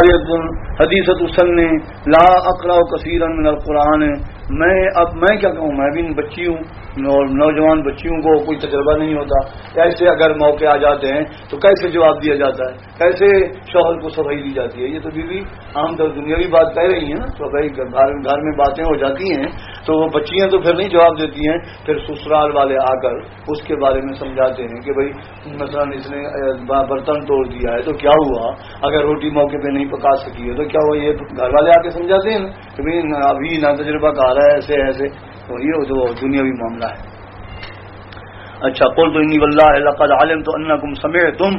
حدیثت سن لا اقرأ کثیرا من القرآن، میں کیا کہوں، میں بھی بچی ہوں، نوجوان بچیوں کو کوئی تجربہ نہیں ہوتا، ایسے اگر موقع آ جاتے ہیں تو کیسے جواب دیا جاتا ہے، کیسے شوہر کو صفائی دی جاتی ہے؟ یہ تو بیوی عام طور دنیاوی بات کہہ رہی ہیں نا، صفائی گھر میں باتیں ہو جاتی ہیں تو وہ بچیاں تو پھر نہیں جواب دیتی ہیں، پھر سسرال والے آ کر اس کے بارے میں سمجھاتے ہیں کہ بھائی مثلا اس نے برتن توڑ دیا ہے تو کیا ہوا، اگر روٹی موقع پہ نہیں پکا سکی ہے تو کیا ہوا، یہ گھر والے آ کے سمجھاتے ہیں نا کہ بھائی ابھی نا تجربہ کار ہے، ایسے ایسے، تو یہ تو دنیاوی معاملہ ہے۔ اچھا، قلت انی واللہ لقد علمت انکم سمعتم،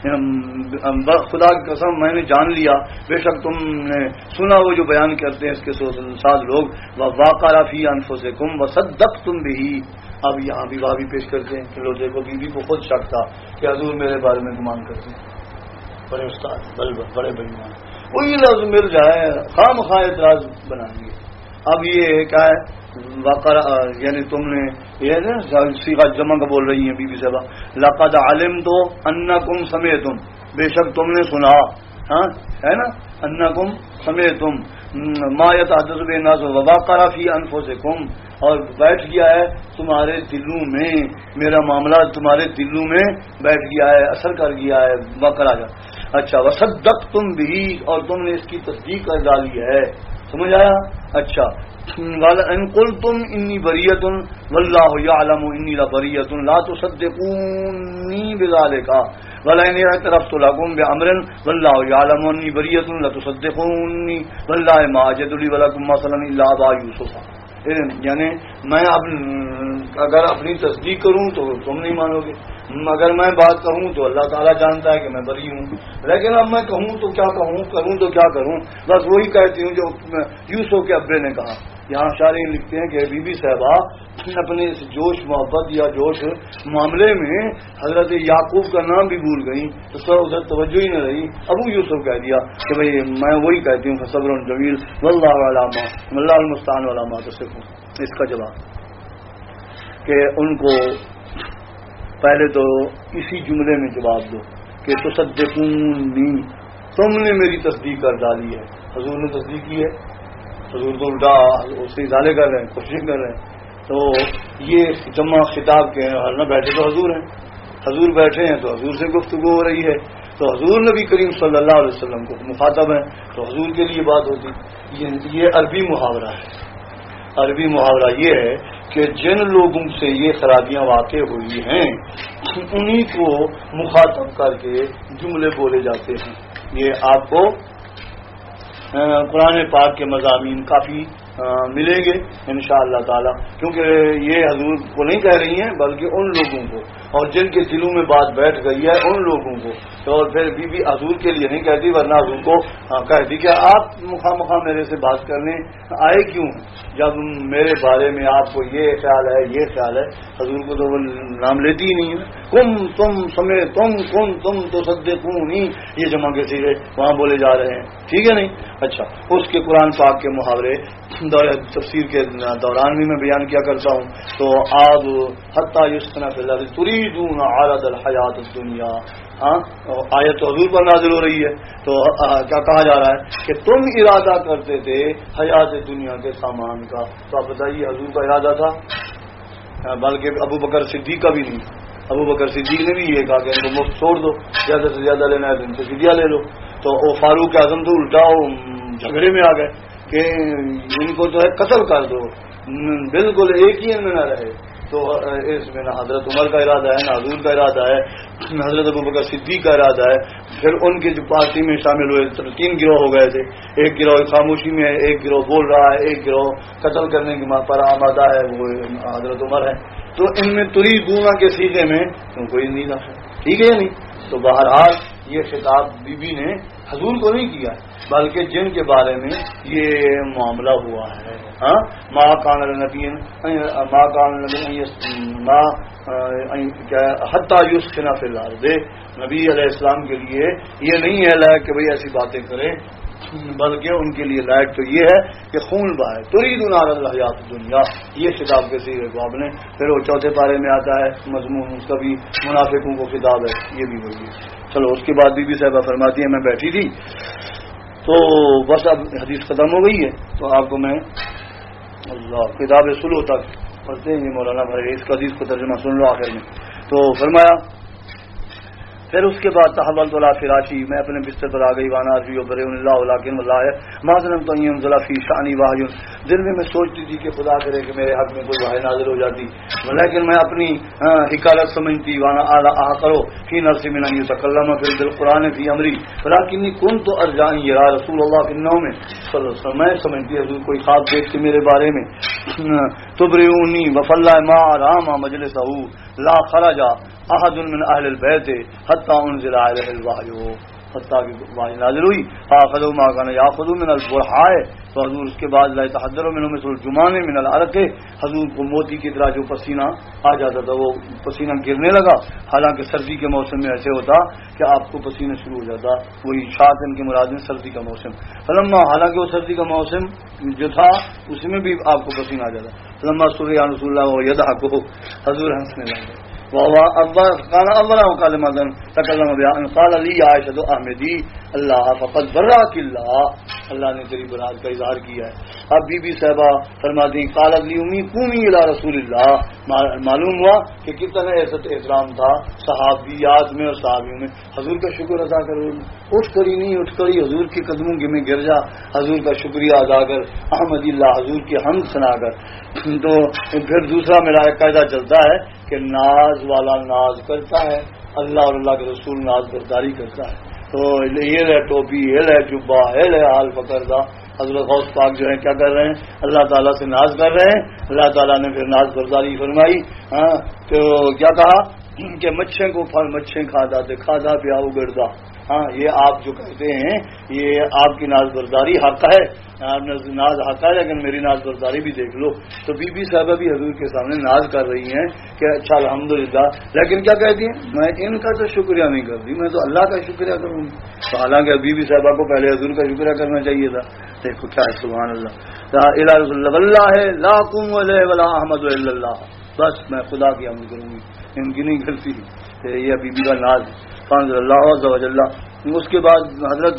خدا کی قسم میں نے جان لیا، بے شک تم نے سنا وہ جو بیان کرتے ہیں اس کے ساتھ لوگ، وَوَقَرَ فِي أَنفُسِكُمْ وَصَدَّقْتُمْ بِهِ۔ اب یہاں بھی بھابی پیش کرتے ہیں کہ لو دیکھو بیوی کو خود شک تھا کہ حضور میرے بارے میں گمان کرتے ہیں، بڑے استاد بڑے بےایمان، وہی لفظ مل جائے خام خواہ اعتراض بنائیں گے۔ اب یہ کیا ہے، یعنی تم نے یہ نا صیغہ جمع کا بول رہی ہیں بی بی صاحبہ، لقد علمت انکم سمعتم، بے شک تم نے سنا، ہاں ہے نا، انکم سمعتم ما یتحدث به الناس ووقر فی انفسکم، اور بیٹھ گیا ہے تمہارے دلوں میں، میرا معاملہ تمہارے دلوں میں بیٹھ گیا ہے، اثر کر گیا ہے، وقر آ جا۔ اچھا، وصدقتم به، اور تم نے اس کی تصدیق کر ڈالی ہے، سمجھ آیا؟ اچھا، وَإِن قُلْتُمْ إِنِّي بَرِيَّةٌ وَاللَّهُ يَعْلَمُ إِنِّي لَبَرِيَّةٌ لَا تُصَدِّقُونِّي بِذَلِكَ وَلَئِنِ اعْتَرَفْتُ لَكُمْ بِأَمْرٍ وَاللَّهُ يَعْلَمُ أَنِّي بَرِيَّةٌ لَتُصَدِّقُونِّي وَاللَّهِ مَا أَجِدُ لِي وَلَكُمْ مَثَلًا إِلَّا أَبَا يُوسُفَ۔ یعنی میں اگر اپنی تصدیق کروں تو تم نہیں مانو گے، اگر میں بات کہوں تو اللہ تعالیٰ جانتا ہے کہ میں بری ہوں، لیکن اب میں کہوں تو کیا کہوں، کروں تو کیا کروں، بس وہی کہتی ہوں جو یوسف کے ابے نے کہا۔ یہاں شارحین لکھتے ہیں کہ بی بی صاحبہ اپنے اس جوش محبت یا جوش معاملے میں حضرت یعقوب کا نام بھی بھول گئی، اس پر ادھر توجہ ہی نہ رہی، ابو یوسف کہہ دیا کہ بھئی میں وہی کہتی ہوں صبر جمیل واللہ علامہ واللہ المستعان علامہ تصفون۔ اس کا جواب کہ ان کو پہلے تو اسی جملے میں جواب دو کہ تصدقونی، تم نے میری تصدیق کر ڈالی ہے، حضور نے تصدیق کی ہے، حضور تو الٹا اس سے اضالے کر رہے ہیں، کوشش کر رہے ہیں، تو یہ جمع خطاب کے نہ بیٹھے تو حضور ہیں، حضور بیٹھے ہیں تو حضور سے گفتگو ہو رہی ہے، تو حضور نبی کریم صلی اللہ علیہ وسلم کو مخاطب ہیں تو حضور کے لیے بات ہوتی۔ یہ عربی محاورہ ہے، عربی محاورہ یہ ہے کہ جن لوگوں سے یہ خرابیاں واقع ہوئی ہیں انہی کو مخاطب کر کے جملے بولے جاتے ہیں۔ یہ آپ کو قرآن پاک کے مضامین کافی ملیں گے انشاءاللہ تعالی، کیونکہ یہ حضور کو نہیں کہہ رہی ہیں بلکہ ان لوگوں کو، اور جن کے دلوں میں بات بیٹھ گئی ہے ان لوگوں کو، اور پھر بی بی حضور کے لیے نہیں کہتی، ورنہ حضور کو کہتی کہ آپ مخواہ میرے سے بات کرنے آئے کیوں ہیں، جب میرے بارے میں آپ کو یہ خیال ہے یہ خیال ہے، حضور کو تو وہ نام لیتی ہی نہیں ہے۔ کم تم سمے تم تو صدقونی، یہ جمع کے سیرے وہاں بولے جا رہے ہیں، ٹھیک ہے نہیں؟ اچھا، اس کے قرآن پاک کے محاورے تفسیر کے دوران بھی میں بیان کیا کرتا ہوں، تو آپ حتیٰ یسکن فی الارض تریدون عرض الحیات الدنیا، آیت تو حضور پر نازل ہو رہی ہے، تو کیا کہا جا رہا ہے کہ تم ارادہ کرتے تھے حیات دنیا کے سامان کا، تو آپ بتائیے حضور کا ارادہ تھا، بلکہ ابو بکر صدیق کا بھی نہیں، ابو بکر صدیق نے بھی یہ کہا کہ ان کو مفت چھوڑ دو، زیادہ سے زیادہ لینا ہے تو ان سے فدیہ لے لو، تو وہ فاروق اعظم تو الٹا جھگڑے میں آ گئے کہ ان کو جو ہے قتل کر دو، بالکل ایک ہی ان میں نہ رہے، تو اس میں نہ حضرت عمر کا ارادہ ہے، نہ حضور کا ارادہ ہے، نہ حضرت ابوبکر صدیق کا ارادہ ہے۔ پھر ان کے جو پارٹی میں شامل ہوئے 3 گروہ ہو گئے تھے، ایک گروہ خاموشی میں ہے، ایک گروہ بول رہا ہے، ایک گروہ قتل کرنے کی پر آمادہ ہے، وہ حضرت عمر ہے، تو ان میں تریدون کے سیدھے میں کوئی نہیں تھا، ٹھیک ہے یا نہیں؟ تو بہرحال یہ خطاب بی بی نے حضور کو نہیں کیا بلکہ جن کے بارے میں یہ معاملہ ہوا ہے۔ ہاں، ما کان النبی حتی یسکن فی الارض، نبی علیہ السلام کے لیے یہ نہیں ہے لائق کہ بھئی ایسی باتیں کریں، بلکہ ان کے لیے لائق تو یہ ہے کہ خون بہائے، تریدون عرض الحیات الدنیا، یہ خطاب کے سیرے کو آپ نے، پھر وہ 4 پارے میں آتا ہے مضمون اس کا بھی منافقوں کو خطاب ہے، یہ بھی وہی ہے۔ چلو اس کے بعد بی بی صاحبہ فرماتی ہے میں بیٹھی تھی تو بس اب حدیث ختم ہو گئی ہے، تو آپ کو میں اللہ کتاب سلو تک پڑھتے ہیں مولانا بھائی، اس کا حدیث کو ترجمہ سن لو آخر میں. تو فرمایا پھر اس کے بعد تحولت ولا فراشی، میں اپنے بستر پر آ گئی، وانا ارجو برے اللہ لیکن اللہ ہے معذرم تو انزل فی شانی واحد، دل میں سوچتی تھی کہ خدا کرے کہ میرے حق میں کوئی وحی نازل ہو جاتی، لیکن میں اپنی حکایت سمجھتی، وانا اعلی کرو فی نفس من ان یتکلم فی القرآن فی امری ولکنی کنت ارجو ان یرا رسول اللہ فی النوم صلی اللہ علیہ وسلم، میں سمجھتی حضور کوئی خواب دیکھتے میرے بارے میں، تبرئونی وفلا ما رام مجلسہ لا خرج احد من اہل البیت حتی انزل علیہ الوحی، حتیٰ کہ وحی نازل ہوئی، فاخذوا ما كان یاخذوا من البرحاء، تو حضور اس کے بعد لا يتحدر منه مثل الجمان من العرق، حضور کو موتی کی طرح جو پسینہ آ جاتا تھا وہ پسینہ گرنے لگا، حالانکہ سردی کے موسم میں ایسے ہوتا کہ آپ کو پسینہ شروع ہو جاتا، وہی شاطن کے مراد میں سردی کا موسم، فلما حالانکہ وہ سردی کا موسم جو تھا اس میں بھی آپ کو پسینہ آ جاتا، فلما سریا رسول اللہ یضحک، حضور ہنسنے لگے، قال اولا وقال مدن تکلم بیان قال لی عائشہ احمدی اللہ فقد براک اللہ نے تیری برات کا اظہار کیا ہے. اب بی بی صاحبہ فرماتی ہیں قالت لی امی قومی الی رسول اللہ، معلوم ہوا کہ کتنا عزت احترام تھا صحابیات میں اور صحابیوں میں، حضور کا شکر ادا کرو، اٹھ کری نہیں اٹھ کری حضور کے قدموں کے میں گر جا، حضور کا شکریہ ادا کر، احمد اللہ حضور کی حمد سنا کر. تو پھر دوسرا میرا قاعدہ چلتا ہے کہ ناز والا ناز کرتا ہے، اللہ اور اللہ کے رسول ناز برداری کرتا ہے. تو یہ لے ٹوپی، یہ لے جبا، یہ لے حال پکڑتا، حضرت غوث پاک جو ہے کیا کر رہے ہیں، اللہ تعالیٰ سے ناز کر رہے ہیں، اللہ تعالیٰ نے پھر ناز برداری فرمائی. تو کیا کہا کہ مچھیں کو پھل مچھیں کھادا پیا اگڑتا. یہ آپ جو کہتے ہیں یہ آپ کی ناز برداری حق ہے، ناز حق ہے، لیکن میری ناز برداری بھی دیکھ لو. تو بی بی صاحبہ بھی حضور کے سامنے ناز کر رہی ہیں کہ اچھا الحمدللہ، لیکن کیا کہتی ہیں میں ان کا تو شکریہ نہیں کرتی، میں تو اللہ کا شکریہ کروں گی. تو حالانکہ بی بی صاحبہ کو پہلے حضور کا شکریہ کرنا چاہیے تھا. دیکھو کیا ہے، سبحان اللہ، الہ رسول اللہ ہے لا قوم علیہ ولا احمد الا اللہ، بس میں خدا کی حمد کروں گی، ان کی نہیں کرتی. یہ بی بی کا ناز فانزل اللہ عز و جل. اس کے بعد حضرت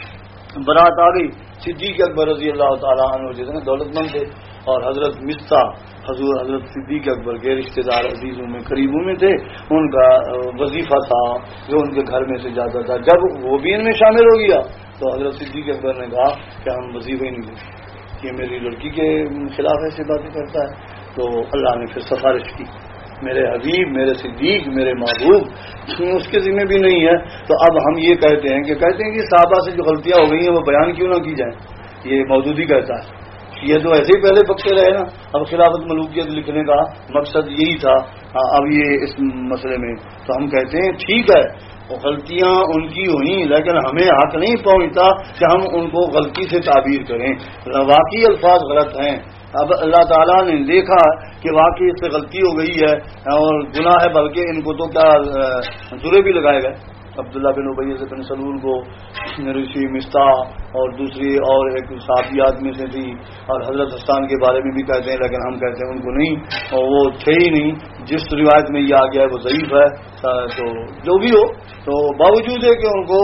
برات آ گئی، صدیق اکبر رضی اللہ تعالیٰ عنہ جتنے دولت مند تھے، اور حضرت مستہ حضرت صدیق اکبر کے رشتہ دار عزیزوں میں قریبوں میں تھے، ان کا وظیفہ تھا جو ان کے گھر میں سے جاتا تھا. جب وہ بھی ان میں شامل ہو گیا تو حضرت صدیق اکبر نے کہا کہ ہم وظیفہ ہی نہیں دیں، یہ میری لڑکی کے خلاف ایسی باتیں کرتا ہے. تو اللہ نے پھر سفارش کی، میرے حبیب، میرے صدیق، میرے محبوب، اس کے ذمہ بھی نہیں ہے. تو اب ہم یہ کہتے ہیں کہ صحابہ سے جو غلطیاں ہو گئی ہیں وہ بیان کیوں نہ کی جائیں، یہ مودودی کہتا ہے. یہ تو ایسے ہی پہلے پکے رہے نا. اب خلافت ملوکیت لکھنے کا مقصد یہی تھا. اب یہ اس مسئلے میں تو ہم کہتے ہیں ٹھیک ہے وہ غلطیاں ان کی ہوئیں، لیکن ہمیں حق نہیں پہنچتا کہ ہم ان کو غلطی سے تعبیر کریں. واقعی الفاظ غلط ہیں، اب اللہ تعالیٰ نے دیکھا کہ واقعی اس سے غلطی ہو گئی ہے اور گناہ ہے، بلکہ ان کو تو کیا جرے بھی لگائے گئے. عبداللہ بن ابی بن سلول کو رشی مستہ اور دوسری اور ایک صحابیات میں سے تھی، اور حضرت حسان کے بارے میں بھی کہتے ہیں، لیکن ہم کہتے ہیں ان کو نہیں، اور وہ تھے ہی نہیں. جس روایت میں یہ آ گیا ہے وہ ضعیف ہے. تو جو بھی ہو، تو باوجود ہے کہ ان کو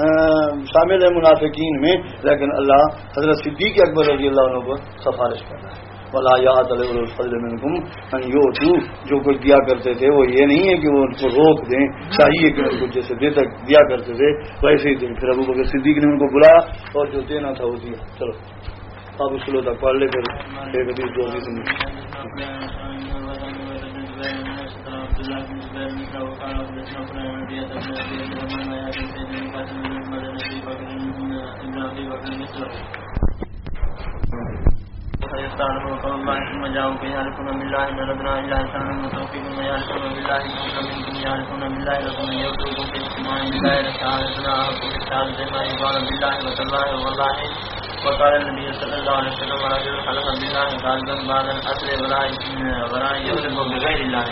شامل ہے منافقین میں، لیکن اللہ حضرت صدیق اکبر رضی اللہ عنہ کو سفارش کر رہا ہے. ولا یاد الفضل منکم ان یؤتوا، جو کچھ دیا کرتے تھے وہ یہ نہیں ہے کہ وہ ان کو روک دیں، چاہیے کہ ان کو جیسے دیا کرتے تھے ویسے ہی دیں. پھر ابو بکر صدیق نے ان کو بلایا اور جو دینا تھا وہ دیا. چلو اب اس لو تک پڑھ لے، پھر ایک حدیث دو حدیث ثم جاءوا يعرفون بالله ان ربنا الا انسان متوفيق ويعرفون بالله انهم يعرفون بالله لكم يوتوكم في اجتماع بالله لسعادتنا وشهادة ما يقال بالله وتالله والله. وقال النبي صلى الله عليه وسلم رجل خلق بالله غالبا بعد الاصل ولا يغلب بغير الله.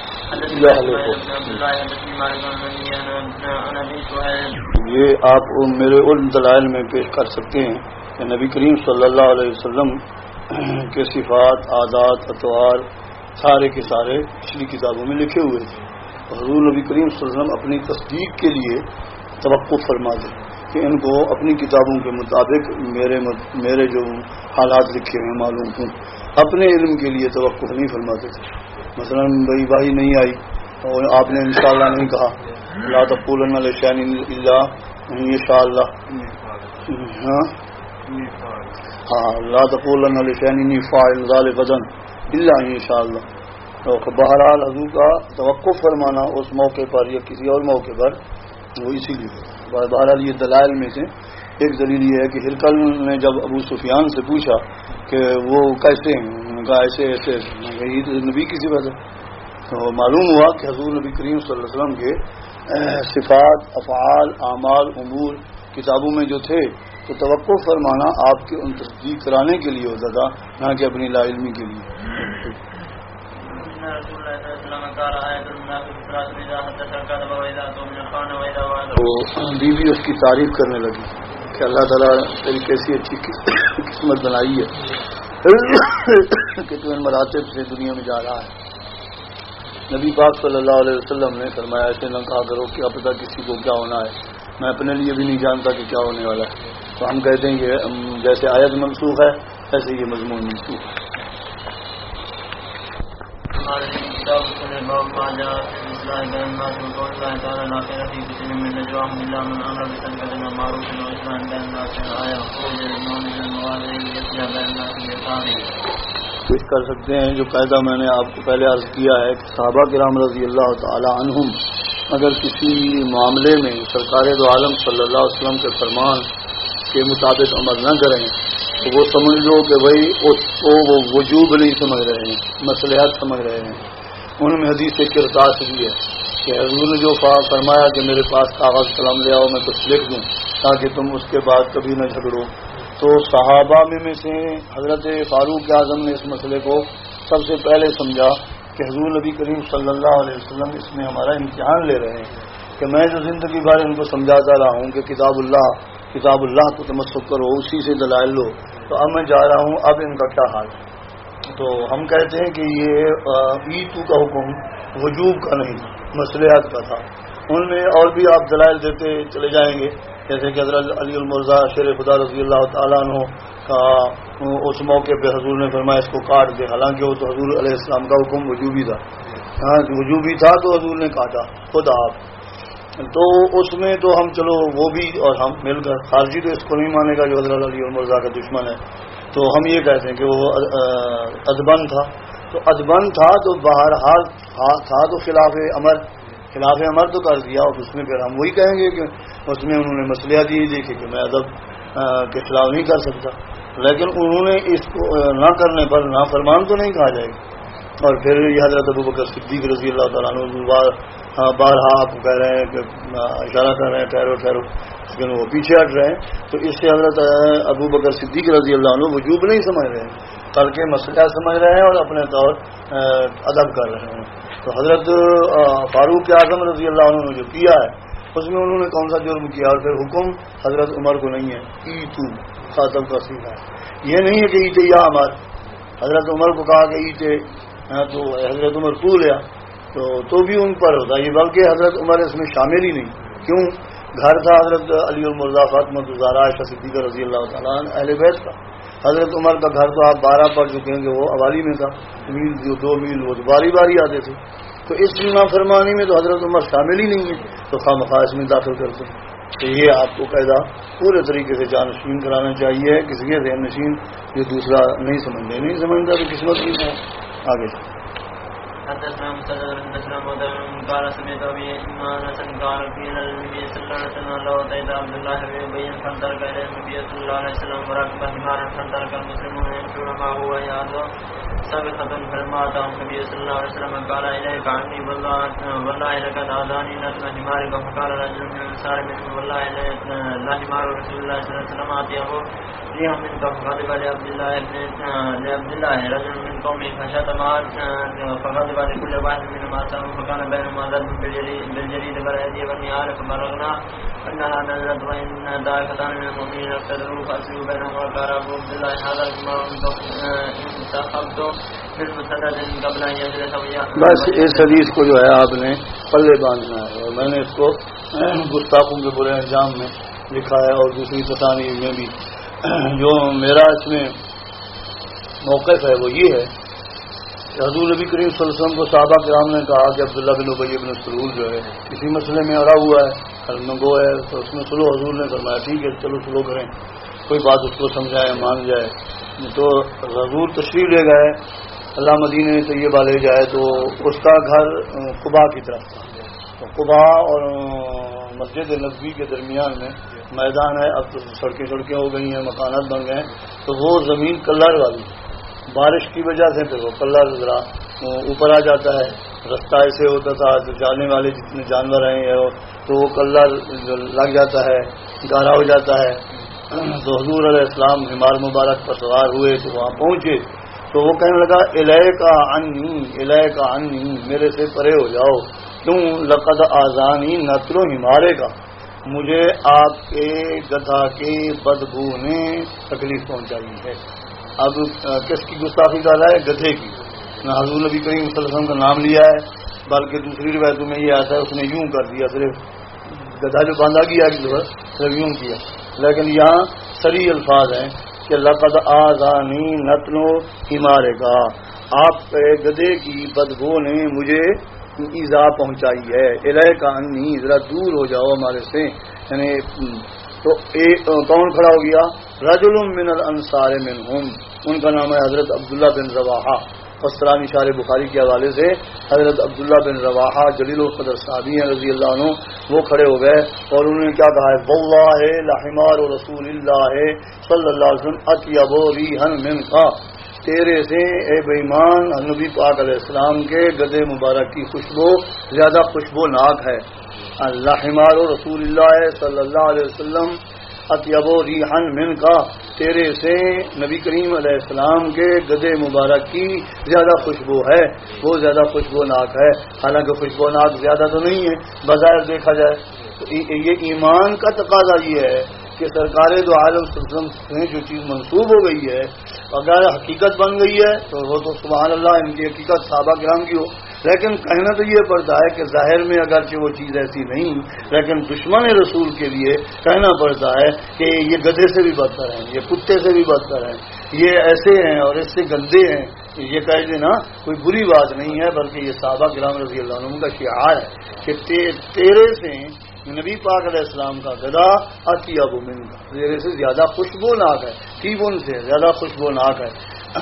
یہ آپ میرے علم دلائل میں پیش کر سکتے ہیں کہ نبی کریم صلی اللہ علیہ وسلم کے صفات، عادات، اطوار سارے کے سارے پچھلی کتابوں میں لکھے ہوئے تھے. حضور نبی کریم صلی اللہ علیہ وسلم اپنی تصدیق کے لیے توقف فرما دیں کہ ان کو اپنی کتابوں کے مطابق میرے جو حالات لکھے ہیں معلوم ہوں. اپنے علم کے لیے توقف نہیں فرماتے تھے. مثلا بھائی نہیں آئی اور آپ نے انشاءاللہ نہیں کہا لا تقولن لشیء الا انشاءاللہ. ہاں لا تقولن لشیء انی فاعل ذلک غدا الا انشاءاللہ. تو بہرحال حضور کا توقف فرمانا اس موقع پر یا کسی اور موقع پر وہ اسی لیے. بہرحال یہ دلائل میں سے ایک دلیل یہ ہے کہ ہرقل نے جب ابو سفیان سے پوچھا کہ وہ کیسے ہیں, انہوں نے کہا ایسے ایسے. یہ تو نبی کی صفت ہے. تو معلوم ہوا کہ حضور نبی کریم صلی اللہ علیہ وسلم کے صفات, افعال, اعمال, امور کتابوں میں جو تھے تو توقف فرمانا آپ کے ان تصدیق کرانے کے لیے ہوتا تھا, نہ کہ اپنی لا علمی کے لیے. تو بیوی اس کی تعریف کرنے لگی کہ اللہ تعالیٰ تیری کیسی اچھی قسمت بنائی ہے کہ تو ان مراتب سے دنیا میں جا رہا ہے. نبی پاک صلی اللہ علیہ وسلم نے فرمایا ایسے نہ کہا کرو کہ اب تک کسی کو کیا ہونا ہے, میں اپنے لیے بھی نہیں جانتا کہ کیا ہونے والا ہے. تو ہم کہتے ہیں کہ جیسے آیت منسوخ ہے ایسے یہ مضمون منسوخ ہے. کر سکتے ہیں جو قاعدہ میں نے آپ کو پہلے عرض کیا ہے کہ صحابہ کرام رضی اللہ تعالی عنہم اگر کسی معاملے میں سرکار دو عالم صلی اللہ علیہ وسلم کے فرمان کے مطابق عمل نہ کریں تو وہ سمجھ لو کہ بھائی وہ وجوب نہیں سمجھ رہے ہیں, مصلحت سمجھ رہے ہیں. ان میں حدیث کرتاس بھی ہے کہ حضور نے جو فرمایا کہ میرے پاس کاغذ قلم لے آؤ میں کچھ لکھ دوں تاکہ تم اس کے بعد کبھی نہ جھگڑو. تو صحابہ میں سے حضرت فاروق اعظم نے اس مسئلے کو سب سے پہلے سمجھا کہ حضور نبی کریم صلی اللہ علیہ وسلم اس میں ہمارا امتحان لے رہے ہیں کہ میں جو زندگی بھر ان کو سمجھاتا رہا ہوں کہ کتاب اللہ کو تمسک کرو, اسی سے دلائل لو, تو اب میں جا رہا ہوں اب ان کا کیا حال ہے. تو ہم کہتے ہیں کہ یہ ایتو کا حکم وجوب کا نہیں مصلحت کا تھا. ان میں اور بھی آپ دلائل دیتے چلے جائیں گے جیسے کہ حضرت علی المرزا شیر خدا رضی اللہ تعالیٰ عنہ کا اس موقع پہ حضور نے فرمایا اس کو کاٹ دے, حالانکہ وہ تو حضور علیہ السلام کا حکم وجوبی تھا. ہاں وجوبی تھا تو حضور نے کاٹا خود آپ. تو اس میں تو ہم چلو وہ بھی اور ہم مل کر, خارجی تو اس کو نہیں مانے گا جو حضرت علی المرزا کا دشمن ہے, تو ہم یہ کہتے ہیں کہ وہ ادبن تھا. تو ادبن تھا تو بہرحال تھا تو خلاف امر تو کر دیا, اور اس میں پھر ہم وہی کہیں گے کہ اس میں انہوں نے مصلحت یہ دیکھی کہ میں ادب کے خلاف نہیں کر سکتا, لیکن انہوں نے اس کو نہ کرنے پر نافرمان تو نہیں کہا جائے گا. اور پھر یہ حضرت ابو بکر صدیق رضی اللہ تعالیٰ عنہ بارہا آپ کہہ رہے ہیں کہ اشارہ کر رہے ہیں ٹھہرو, لیکن وہ پیچھے ہٹ رہے ہیں. تو اس سے حضرت ابو بکر صدیق رضی اللہ عنہ وجوب نہیں سمجھ رہے ہیں بلکہ مسئلہ سمجھ رہے ہیں اور اپنے طور ادب کر رہے ہیں. تو حضرت فاروق اعظم رضی اللہ عنہ نے جو کیا ہے اس میں انہوں نے کون سا جرم کیا, اور پھر حکم حضرت عمر کو نہیں ہے ایتو خاتم کا سیکھا ہے. یہ نہیں ہے کہ ایتے یا عمر, حضرت عمر کو کہا کہ ایتے تو حضرت عمر تو لیا تو بھی ان پر ہوتا یہ, بلکہ حضرت عمر اس میں شامل ہی نہیں. کیوں؟ گھر تھا حضرت علی المرزا فاطمہ الزہرا عائشہ صدیقہ رضی اللہ تعالیٰ عنہ اہل بیت کا. حضرت عمر کا گھر تو آپ 12 پڑھ چکے ہیں کہ وہ حوالی میں تھا, میل 2 میل وہ باری باری آتے تھے. تو اس نافرمانی میں تو حضرت عمر شامل ہی نہیں ہے, تو خواہ اس میں داخل کرتے ہیں. تو یہ آپ کو قاعدہ پورے طریقے سے جانشین کرانا چاہیے. کسی کے ذہن نشین جو دوسرا نہیں سمجھتا تو قسمت نہیں ہے. آگے حدثنا مسدد حدثنا مدرن قال سمعت ابي ايمان قال قيل للنبي صلى الله عليه وسلم لو اتيت عبد الله بن ابي فانطلق الى النبي صلى الله عليه وسلم وركب حمارا فانطلق المسلمون يمشون معه ويعظ سابقة فلما اتاهم النبي صلى الله عليه وسلم قال اليك عني والله لقد اذاني نتن حمارك. فقال رجل من الانصار منهم والله لا حمار رسول الله صلى الله عليه وسلم اتيه ليهم منك. فغضب لعبد الله رجل من قومه فشتم فغضب لكل واحد منهم آسام. فكان بينهما ضرب بالجريد بالأيدي والنعال. فبلغنا أنها نزلت وإن طائفتان من المؤمنين اقتتلوا فأصلحوا بينهما. وقال أبو عبد الله هذا الجماع انتخبت بالمسدد قبل أن يجلس وياه. بس اس حدیث کو جو ہے آپ نے پلے باندھنا ہے, اور میں نے اس کو گستاخوں کے برے انجام میں لکھا ہے اور دوسری تصانیف میں بھی. جو میرا اس میں موقف ہے وہ یہ ہے کہ حضور نبی کریم صلی اللہ علیہ وسلم کو صحابہ کرام نے کہا کہ عبداللہ بن ابی بن سلول جو ہے کسی مسئلے میں اڑا ہوا ہے, ہرنگو ہے, تو اس میں سلو. حضور نے فرمایا ٹھیک ہے چلو سلو کریں, کوئی بات اس کو سمجھائے مان جائے. تو حضور تشریف لے گئے, اللہ مدینہ طیبہ لے جائے تو اس کا گھر قباء کی طرف تھا. تو قباء اور مسجد نبوی کے درمیان میں میدان ہے. اب تو سڑکیں ہو گئی ہیں, مکانات بن گئے ہیں, تو وہ زمین کلر والی, بارش کی وجہ سے پھر وہ کلر ذرا اوپر آ جاتا ہے. رستہ ایسے ہوتا تھا تو جانے والے جتنے جانور ہیں تو وہ کلر لگ جاتا ہے, گہرا ہو جاتا ہے. تو حضور علیہ السلام حمار مبارک پر سوار ہوئے تو وہاں پہنچے تو وہ کہنے لگا الیک عنی, میرے سے پرے ہو جاؤ. کیوں؟ لقد آذانی نتلو ہمارے کا, مجھے آپ کے گدھا کے بدبو نے تکلیف پہنچائی ہے. اب کس کی گستاخی کر رہا ہے؟ گدھے کی. نہ حضور نبی کریم صلی اللہ علیہ وسلم کا نام لیا ہے, بلکہ دوسری روایتوں میں یہ آتا ہے اس نے یوں کر دیا, صرف گدھا جو باندھا گیا صرف یوں کیا. لیکن یہاں صریح الفاظ ہیں کہ لقد آذانی نتلو ہمارے کا, آپ کے گدھے کی بدبو نے مجھے ایذا پہنچائی ہے. الیک عنی, ذرا دور ہو جاؤ ہمارے سے. یعنی تو کون کھڑا ہو گیا؟ رجل من الانصار منہم, ان کا نام ہے حضرت عبداللہ بن رواحہ. فسرانی شارح بخاری کے حوالے سے حضرت عبداللہ بن رواحہ جلیل القدر صحابی ہیں رضی اللہ عنہ, وہ کھڑے ہو گئے اور انہوں نے کیا کہا ہے؟ واللہ لحمار رسول اللہ صلی اللہ علیہ وسلم اطیب ریحا منک, تیرے سے اے بے ایمان نبی پاک علیہ السلام کے گدے مبارک کی خوشبو زیادہ خوشبوناک ہے. لحمار رسول اللہ صلی اللہ علیہ وسلم اطیب ریحا منک, تیرے سے نبی کریم علیہ السلام کے گدے مبارک کی زیادہ خوشبو ہے, وہ زیادہ خوشبوناک ہے. حالانکہ خوشبوناک زیادہ تو نہیں ہے بظاہر دیکھا جائے. تو یہ ایمان کا تقاضا یہ ہے کہ سرکار دو عالم صلی اللہ علیہ وسلم سے جو چیز منسوب ہو گئی ہے اگر حقیقت بن گئی ہے تو وہ تو سبحان اللہ ان کی حقیقت صحابہ کرام کی ہو. لیکن کہنا تو یہ پڑتا ہے کہ ظاہر میں اگرچہ وہ چیز ایسی نہیں, لیکن دشمن رسول کے لیے کہنا پڑتا ہے کہ یہ گدھے سے بھی بدتر ہیں, یہ کتے سے بھی بدتر ہیں, یہ ایسے ہیں اور اس سے گندے ہیں. یہ کہہ دینا کوئی بری بات نہیں ہے, بلکہ یہ صحابہ کرام رضی اللہ عنہ کا شعار ہے کہ تیرے سے نبی پاک علیہ السلام کا گدا اطیب منک, تیرے سے زیادہ خوشبوناک ہے, تیبن سے زیادہ خوشبوناک ہے.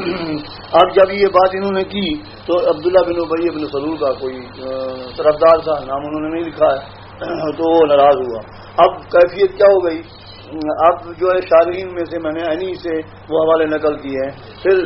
اب جب یہ بات انہوں نے کی تو عبداللہ بن ابی بن سلول کا کوئی طرفدار تھا, نام انہوں نے نہیں لکھا ہے, تو وہ ناراض ہوا. اب کیفیت کیا ہو گئی؟ اب جو ہے شارحین میں سے میں نے انہی سے وہ حوالے نقل کیے ہیں. پھر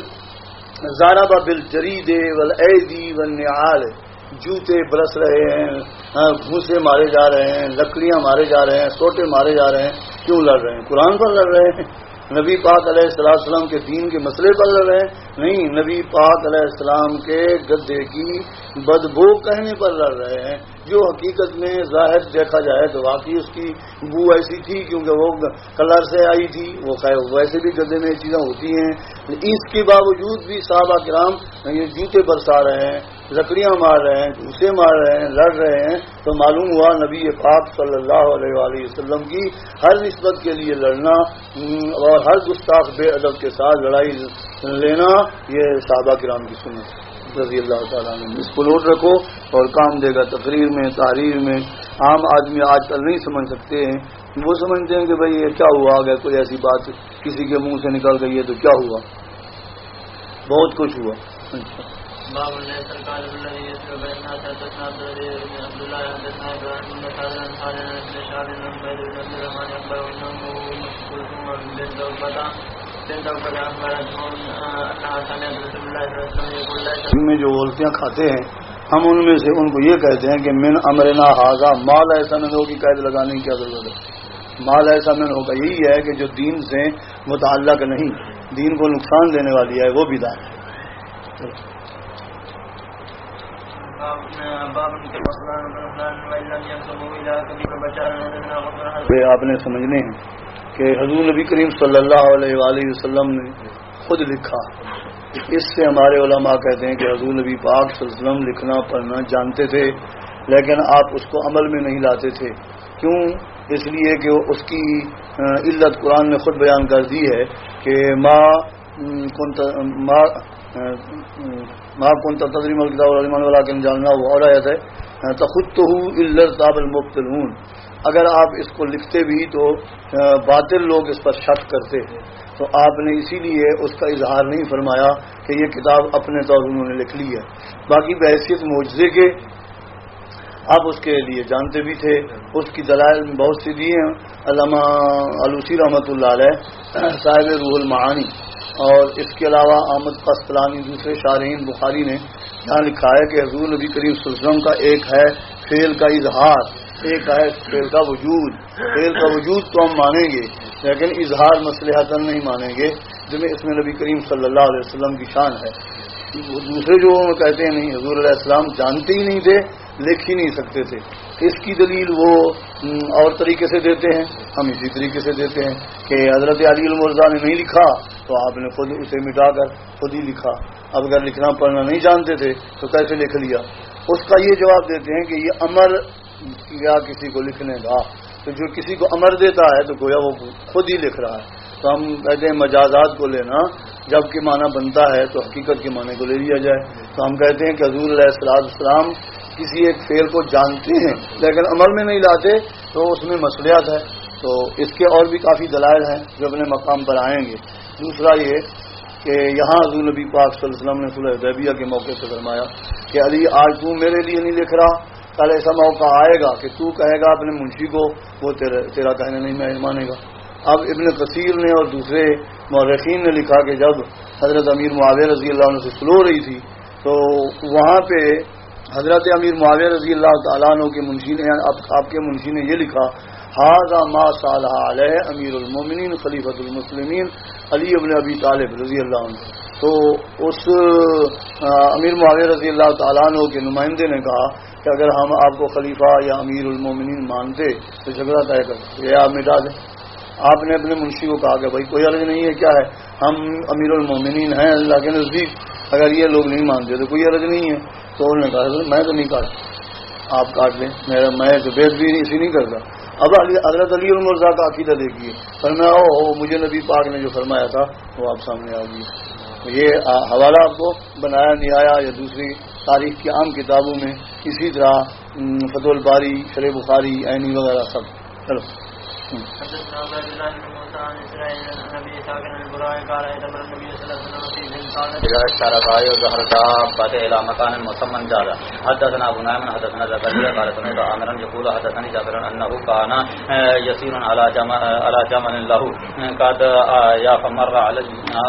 ضرب بالجرید والایدی والنعال, جوتے برس رہے ہیں, گھوسے مارے جا رہے ہیں, لکڑیاں مارے جا رہے ہیں, سوٹے مارے جا رہے ہیں. کیوں لڑ رہے ہیں؟ قرآن پر لڑ رہے ہیں, نبی پاک علیہ السلام کے دین کے مسئلے پر لڑ رہے ہیں؟ نہیں, نبی پاک علیہ السلام کے گدے کی بدبو کہنے پر لڑ رہے ہیں, جو حقیقت میں ظاہر دیکھا جائے تو واقعی اس کی بو ایسی تھی کیونکہ وہ کلر سے آئی تھی. وہ خیر ویسے بھی گدے میں چیزیں ہوتی ہیں, اس کے باوجود بھی صحابہ کرام یہ جوتے برسا رہے ہیں, لکڑیاں مار رہے ہیں, جوسے مار رہے ہیں, لڑ رہے ہیں. تو معلوم ہوا نبی پاک صلی اللہ علیہ وآلہ وسلم کی ہر نسبت کے لیے لڑنا اور ہر گستاخ بے ادب کے ساتھ لڑائی لینا یہ صحابہ کرام کی سنت رضی اللہ تعالیٰ عنہ. اس کو نوٹ رکھو اور کام دے گا. تقریر میں, تحریر میں عام آدمی آج کل نہیں سمجھ سکتے ہیں. وہ سمجھتے ہیں کہ بھئی یہ کیا ہوا, اگر کوئی ایسی بات کسی کے منہ سے نکل گئی ہے تو کیا ہوا, بہت کچھ ہوا. باب سرکار میں جو غلطیاں کھاتے ہیں ہم ان میں سے ان کو یہ کہتے ہیں کہ من امرنا ھذا مال ایسا من ہو کی قید لگانے کی کیا ضرورت ہے. مال ایسا من ہوگا یہی ہے کہ جو دین سے متعلق نہیں, دین کو نقصان دینے والی ہے, وہ بدعت ہے. آپ نے سمجھنے ہیں کہ حضور نبی کریم صلی اللہ علیہ وآلہ وسلم نے خود لکھا. اس سے ہمارے علماء کہتے ہیں کہ حضور نبی پاک صلی اللہ علیہ وسلم لکھنا پڑھنا جانتے تھے, لیکن آپ اس کو عمل میں نہیں لاتے تھے. کیوں؟ اس لیے کہ اس کی علت قرآن نے خود بیان کر دی ہے کہ ما كنت تدري ما الكتاب ولا الإيمان ولكن جعلناه، اور آیت ہے تخطه إلا ارتاب المبطلون، اگر آپ اس کو لکھتے بھی تو باطل لوگ اس پر شک کرتے ہیں، تو آپ نے اسی لیے اس کا اظہار نہیں فرمایا کہ یہ کتاب اپنے طور انہوں نے لکھ لی ہے۔ باقی بحیثیت معجزے کے آپ اس کے لیے جانتے بھی تھے، اس کی دلائل بہت سی دی ہیں۔ علامہ علوسی رحمۃ اللہ علیہ صاحب روح المعانی اور اس کے علاوہ احمد قسطلانی دوسرے شارحین بخاری نے یہاں لکھا ہے کہ حضور نبی کریم صلی اللہ علیہ وسلم کا ایک ہے فعل کا اظہار، ایک ہے فعل کا وجود۔ فعل کا وجود تو ہم مانیں گے لیکن اظہار مصلحتاً نہیں مانیں گے، جس میں اس میں نبی کریم صلی اللہ علیہ وسلم کی شان ہے۔ دوسرے جو کہتے ہیں نہیں حضور علیہ السلام جانتے ہی نہیں تھے، لکھ ہی نہیں سکتے تھے، اس کی دلیل وہ اور طریقے سے دیتے ہیں، ہم اسی طریقے سے دیتے ہیں کہ حضرت علی المرضا نے نہیں لکھا تو آپ نے خود اسے مٹا کر خود ہی لکھا، اب اگر لکھنا پڑھنا نہیں جانتے تھے تو کیسے لکھ لیا؟ اس کا یہ جواب دیتے ہیں کہ یہ امر یا کسی کو لکھنے کا، تو جو کسی کو امر دیتا ہے تو گویا وہ خود ہی لکھ رہا ہے۔ تو ہم کہتے ہیں مجازات کو لینا جب کہ معنی بنتا ہے تو حقیقت کے معنی کو لے لیا جائے، تو ہم کہتے ہیں کہ حضور علیہ السلام کسی ایک فعل کو جانتے ہیں لیکن عمل میں نہیں لاتے تو اس میں مصلحت ہے۔ تو اس کے اور بھی کافی دلائل ہیں جو اپنے مقام پر آئیں گے۔ دوسرا یہ کہ یہاں حضور نبی پاک صلی اللہ علیہ وسلم نے صلح حدیبیہ کے موقع سے فرمایا کہ علی آج تو میرے لیے نہیں لکھ رہا، کل ایسا موقع آئے گا کہ تو کہے گا اپنے منشی کو، وہ تیرا کہنا نہیں میں مانے گا۔ اب ابن کثیر نے اور دوسرے مورخین نے لکھا کہ جب حضرت امیر معاویہ رضی اللہ عنہ سے سلو رہی تھی تو وہاں پہ حضرت امیر معاویہ رضی اللہ تعالیٰ عنہ کے منشی نے آپ کے منشی نے یہ لکھا ھذا ما صالح علیہ امیر المومنین خلیفۃ المسلمین علی ابن ابی طالب رضی اللہ عنہ۔ تو اس امیر معاویہ رضی اللہ تعالیٰ عنہ کے نمائندے نے کہا کہ اگر ہم آپ کو خلیفہ یا امیر المومنین مانتے تو جھگڑا طے کرتے، یہ آپ مٹا دیں۔ آپ نے اپنے منشی کو کہا کہ بھائی کوئی حرج نہیں ہے، کیا ہے، ہم امیر المومنین ہیں اللہ کے نزدیک، اگر یہ لوگ نہیں مانتے تو کوئی حرج نہیں ہے۔ تو انہوں نے کہا میں تو نہیں کاٹتا، آپ کاٹ لیں، میں تو بے بھی اسی نہیں کرتا۔ اب حضرت علی المرضا کا عقیدہ دیکھیے، فرمایا مجھے نبی پاک نے جو فرمایا تھا وہ آپ سامنے آ گئی۔ یہ حوالہ آپ کو بنایا نہیں آیا یا دوسری تاریخ کی عام کتابوں میں اسی طرح فتح الباری، شرح بخاری، عینی وغیرہ سب۔ چلو حدثنا عبد الله بن موسى عن اسرائيل عن ابي اسحاق عن البراء قال ايتمر النبي صلى الله عليه وسلم في ذلك اذا اشترى بايع ظهر دابة الى مكان مسمى جاء حدثنا ابو نعيم حدثنا زكريا قال سمعت عامرا يقول حدثني جابر انه كان يسير على جمل له قد يا فمر علي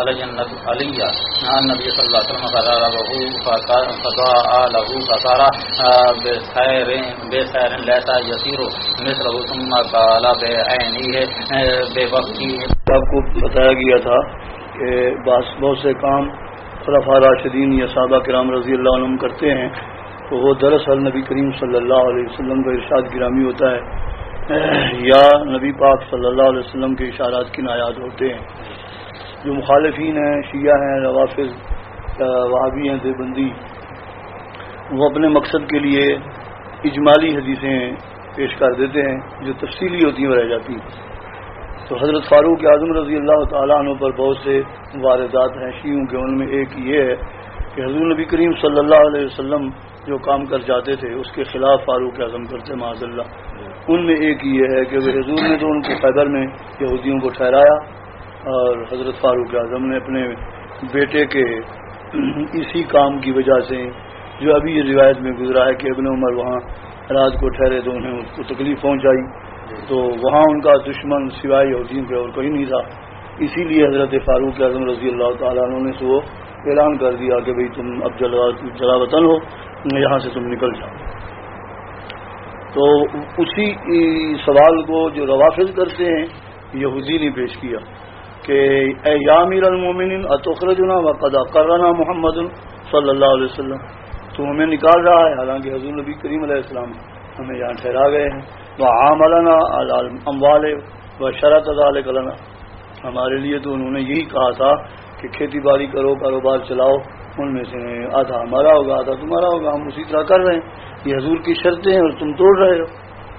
النبي صلى الله عليه وسلم فضربه فضاء له فصار بسير ليس يسير مثله ثم قال بعينه بوقته۔ آپ کو بتایا گیا تھا کہ بہت سے کام خلفاء راشدین یا صحابہ کرام رضی اللہ عنہم کرتے ہیں تو وہ دراصل نبی کریم صلی اللہ علیہ وسلم کا ارشاد گرامی ہوتا ہے یا نبی پاک صلی اللہ علیہ وسلم کے اشارات کی نایات ہوتے ہیں۔ جو مخالفین ہیں، شیعہ ہیں، روافض، وہابی ہیں، دیوبندی، وہ اپنے مقصد کے لیے اجمالی حدیثیں پیش کر دیتے ہیں جو تفصیلی ہوتی ہیں وہ رہ جاتی ہیں۔ تو حضرت فاروق اعظم رضی اللہ تعالیٰ عنہ پر بہت سے واردات ہیں شیعوں کے، ان میں ایک یہ ہے کہ حضور نبی کریم صلی اللہ علیہ وسلم جو کام کر جاتے تھے اس کے خلاف فاروق اعظم کرتے معاذ اللہ۔ ان میں ایک یہ ہے کہ وہ حضور نے تو ان کو خیبر میں یہودیوں کو ٹھہرایا اور حضرت فاروق اعظم نے اپنے بیٹے کے اسی کام کی وجہ سے جو ابھی یہ روایت میں گزرا ہے کہ ابن عمر وہاں رات کو ٹھہرے تو انہیں اس کو تکلیف پہنچائی، تو وہاں ان کا دشمن سوائے یہودیوں کے اور کوئی نہیں تھا، اسی لیے حضرت فاروق اعظم رضی اللہ تعالیٰ عنہ نے وہ اعلان کر دیا کہ بھئی تم اب جلا وطن ہو، یہاں سے تم نکل جاؤ۔ تو اسی سوال کو جو روافض کرتے ہیں یہودی نے پیش کیا کہ اے یا امیر المومنین اتخرجنا وقد اقرنا محمد صلی اللہ علیہ وسلم، تو ہمیں نکال رہا ہے حالانکہ حضور نبی کریم علیہ السلام ہمیں یہاں ٹھہرا گئے ہیں، وعاملنا علی الاموال وشرط ذلک لنا، ہمارے لیے تو انہوں نے یہی کہا تھا کہ کھیتی باڑی کرو، کاروبار چلاؤ، ان میں سے آدھا ہمارا ہوگا آدھا تمہارا ہوگا، ہم اسی طرح کر رہے ہیں، یہ حضور کی شرطیں ہیں اور تم توڑ رہے ہو۔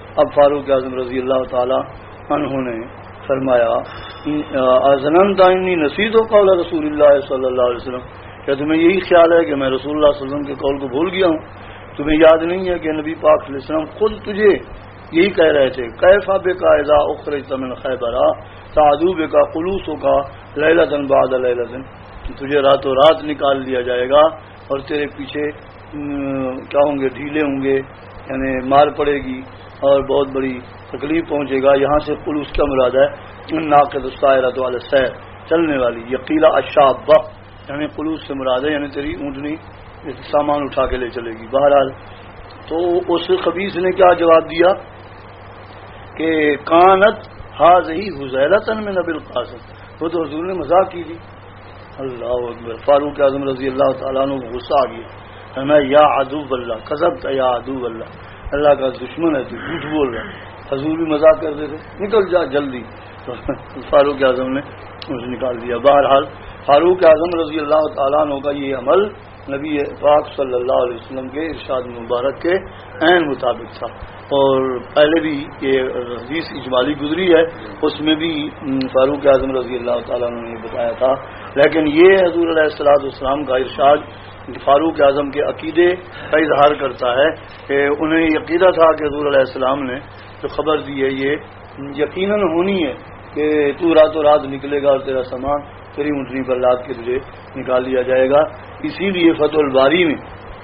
اب فاروق اعظم رضی اللہ تعالی عنہ نے فرمایا ظننت انی نسیت قول رسول اللہ صلی اللہ علیہ وسلم، کیا تمہیں یہی خیال ہے کہ میں رسول اللہ صلی اللہ علیہ وسلم کے قول کو بھول گیا ہوں؟ تمہیں یاد نہیں ہے کہ نبی پاک صلی اللہ علیہ وسلم خود تجھے یہی کہہ رہے تھے، کیفا بکا اذا اخرجت من خیبر تعدو بکا خلوصک لیلۃ بعد لیلۃ، تجھے راتوں رات نکال لیا جائے گا اور تیرے پیچھے کیا ہوں گے، ڈھیلے ہوں گے، یعنی مار پڑے گی اور بہت بڑی تکلیف پہنچے گا۔ یہاں سے خلوص کا مراد ہے ناقد السائرۃ علی السیر، چلنے والی، یقیلا الشابہ یعنی خلوص سے مراد ہے، یعنی تیری اونٹنی سامان اٹھا کے لے چلے گی۔ بہرحال تو اس خبیث نے کیا جواب دیا کہ کانت ہذہ حذیلۃ من ابی القاسم، وہ تو حضور نے مذاق کی تھی۔ اللہ اکبر، فاروق اعظم رضی اللہ تعالیٰ عنہ کو غصہ آ گیا، فرمایا یا عدو اللہ کذبت یا عدو اللہ، اللہ کا دشمن ہے تو جھوٹ بول رہا ہے۔ حضور بھی مذاق کرتے تھے، نکل جا جلدی، فاروق اعظم نے اسے نکال دیا۔ بہرحال فاروق اعظم رضی اللہ تعالیٰ عنہ کا یہ عمل نبی پاک صلی اللہ علیہ وسلم کے ارشاد مبارک کے عین مطابق تھا، اور پہلے بھی یہ حدیث اجمالی گزری ہے، اس میں بھی فاروق اعظم رضی اللہ تعالیٰ عنہ نے بتایا تھا، لیکن یہ حضور علیہ الصلوۃ والسلام کا ارشاد فاروق اعظم کے عقیدے کا اظہار کرتا ہے کہ انہیں عقیدہ تھا کہ حضور علیہ السلام نے جو خبر دی ہے یہ یقیناً ہونی ہے کہ تو راتوں رات نکلے گا اور تیرا سامان تیری اونٹنی پر لاد کے تجھے نکال لیا جائے گا۔ اسی لیے فتح الباری میں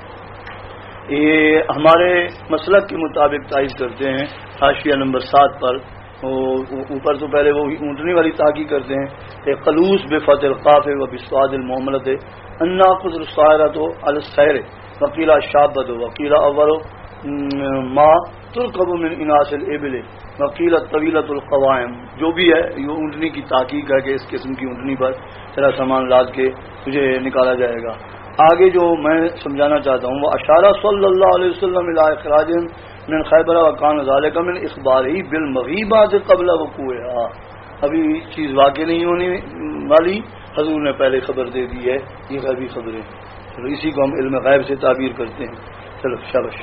یہ ہمارے مسلک کے مطابق تائید کرتے ہیں، حاشیہ نمبر 7 پر، اوپر تو پہلے وہ اونٹنی والی تحقیق کرتے ہیں کہ خلوص بفتح القاف و بسواد المحملت انا قدر السائرۃ علی السیر وقیل الشابۃ وقیل اول ما ترکب من اناث الابل وقیل طویلۃ القوائم، جو بھی ہے یہ اونٹنی کی تحقیق ہے کہ اس قسم کی اونٹنی پر تیرا سامان لاد کے تجھے نکالا جائے گا۔ آگے جو میں سمجھانا چاہتا ہوں وہ اشارہ صلی اللہ علیہ وسلم الی اخراج من خیبر وکان ذلک من اخبارہ بالمغیبات قبل وقوعها، ابھی چیز واقع نہیں ہونے والی، حضور نے پہلے خبر دے دی ہے، یہ غیبی خبریں، چلو اسی کو ہم علم غیب سے تعبیر کرتے ہیں۔ چلو شاباش۔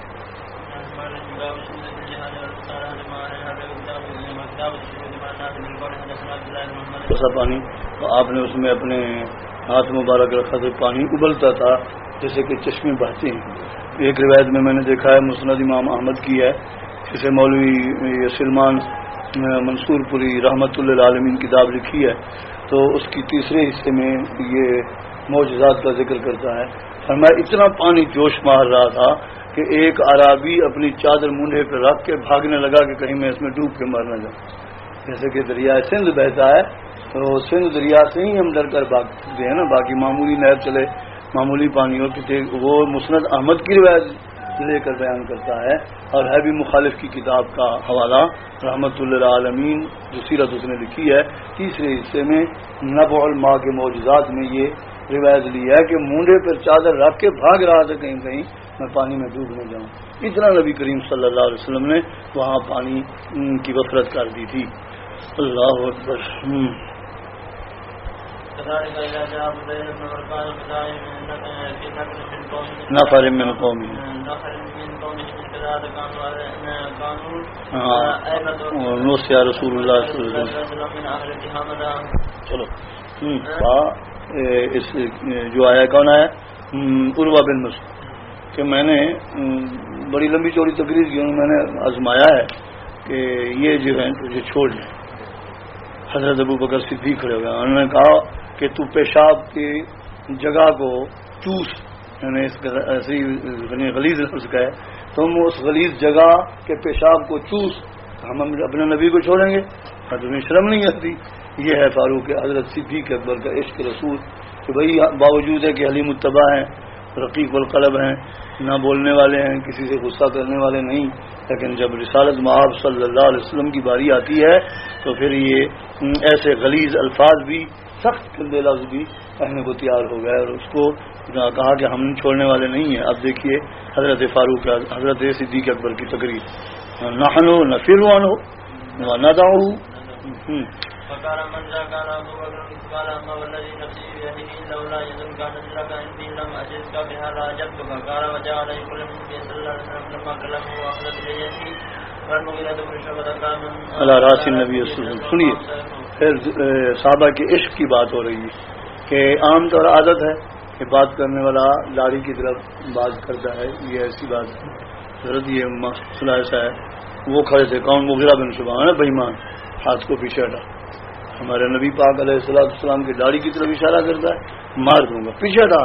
پانی تو آپ نے اس میں اپنے ہاتھ مبارک رکھا تو پانی ابلتا تھا جیسے کہ چشمے بہتے ہیں۔ ایک روایت میں نے دیکھا ہے، مسند امام احمد کی ہے، جسے مولوی سلمان منصور پوری رحمت اللہ عالمین کتاب لکھی ہے، تو اس کی تیسرے حصے میں یہ معجزات کا ذکر کرتا ہے۔ فرمایا اتنا پانی جوش مار رہا تھا کہ ایک عرابی اپنی چادر مونڈے پہ رکھ کے بھاگنے لگا کہ کہیں میں اس میں ڈوب کے مر نہ جاؤں۔ جیسے کہ دریا سندھ بہتا ہے تو سندھ دریا سے ہی ہم ڈر کر بھاگتے ہیں نا، باقی معمولی نہر چلے معمولی پانی ہو، وہ مسند احمد کی روایت لے کر بیان کرتا ہے، اور ہے بھی مخالف کی کتاب کا حوالہ رحمت اللہ عالمین جو سیرت اس نے لکھی ہے، تیسرے حصے میں نبع الماء کے معجزات میں یہ روایت لی ہے کہ مونڈے پر چادر رکھ کے بھاگ رہا تھا کہیں کہیں میں پانی میں ڈوب نہ جاؤں۔ اتنا نبی کریم صلی اللہ علیہ وسلم نے وہاں پانی کی وفرت کر دی تھی۔ اللہ اکبر۔ نفر من قومی، نوسیا رسول اللہ صلی اللہ علیہ وسلم۔ چلو اس جو آیا کون آیا؟ عروہ بن مسعود، کہ میں نے بڑی لمبی چوڑی تقریر کی، میں نے آزمایا ہے کہ یہ جو ہے تجھے چھوڑ دیں۔ حضرت ابو بکر صدیق کھڑے ہو گئے، انہوں نے کہا کہ تو پیشاب کی جگہ کو چوس، یعنی ایسی غلیظ لفظ کا ہے، تم اس غلیظ جگہ کے پیشاب کو چوس، ہم اپنے نبی کو چھوڑیں گے؟ تمہیں شرم نہیں آتی؟ یہ ہے فاروق حضرت صدیق اکبر کا عشق رسول، کہ بھائی باوجود ہے کہ حلیم الطبع ہیں، رقیق القلب ہیں، نہ بولنے والے ہیں، کسی سے غصہ کرنے والے نہیں، لیکن جب رسالت مآب صلی اللہ علیہ وسلم کی باری آتی ہے تو پھر یہ ایسے غلیظ الفاظ بھی، سخت کندے لفظ بھی کہنے کو تیار ہو گئے، اور اس کو کہا کہ ہم چھوڑنے والے نہیں ہیں۔ اب دیکھیے حضرت فاروق حضرت صدیق اکبر کی تقریر، نحنو نفر عنہ وندعہ۔ فقال من ذا قال ابو بكر قال اما والذي نفسي بيده لولا يذن كان ذلك عندي لم اجدك بها لا اجبتك قال وجعل يقول النبي صلى الله عليه وسلم لما كلمه واخذت بيده اللہ راسی نبی سنیے، پھر صحابہ کے عشق کی بات ہو رہی ہے کہ عام طور عادت ہے کہ بات کرنے والا داڑھی کی طرف بات کرتا ہے، یہ ایسی بات ضرورت یہ مسئلہ ایسا ہے. وہ کھڑے تھے، کون؟ مغیرہ بن شعبہ ہے نا، بےایمان، ہاتھ کو پیچھے ہٹا. ہمارے نبی پاک علیہ السلام کی داڑھی کی طرف اشارہ کرتا ہے، مار دوں گا، پیچھے ہٹا.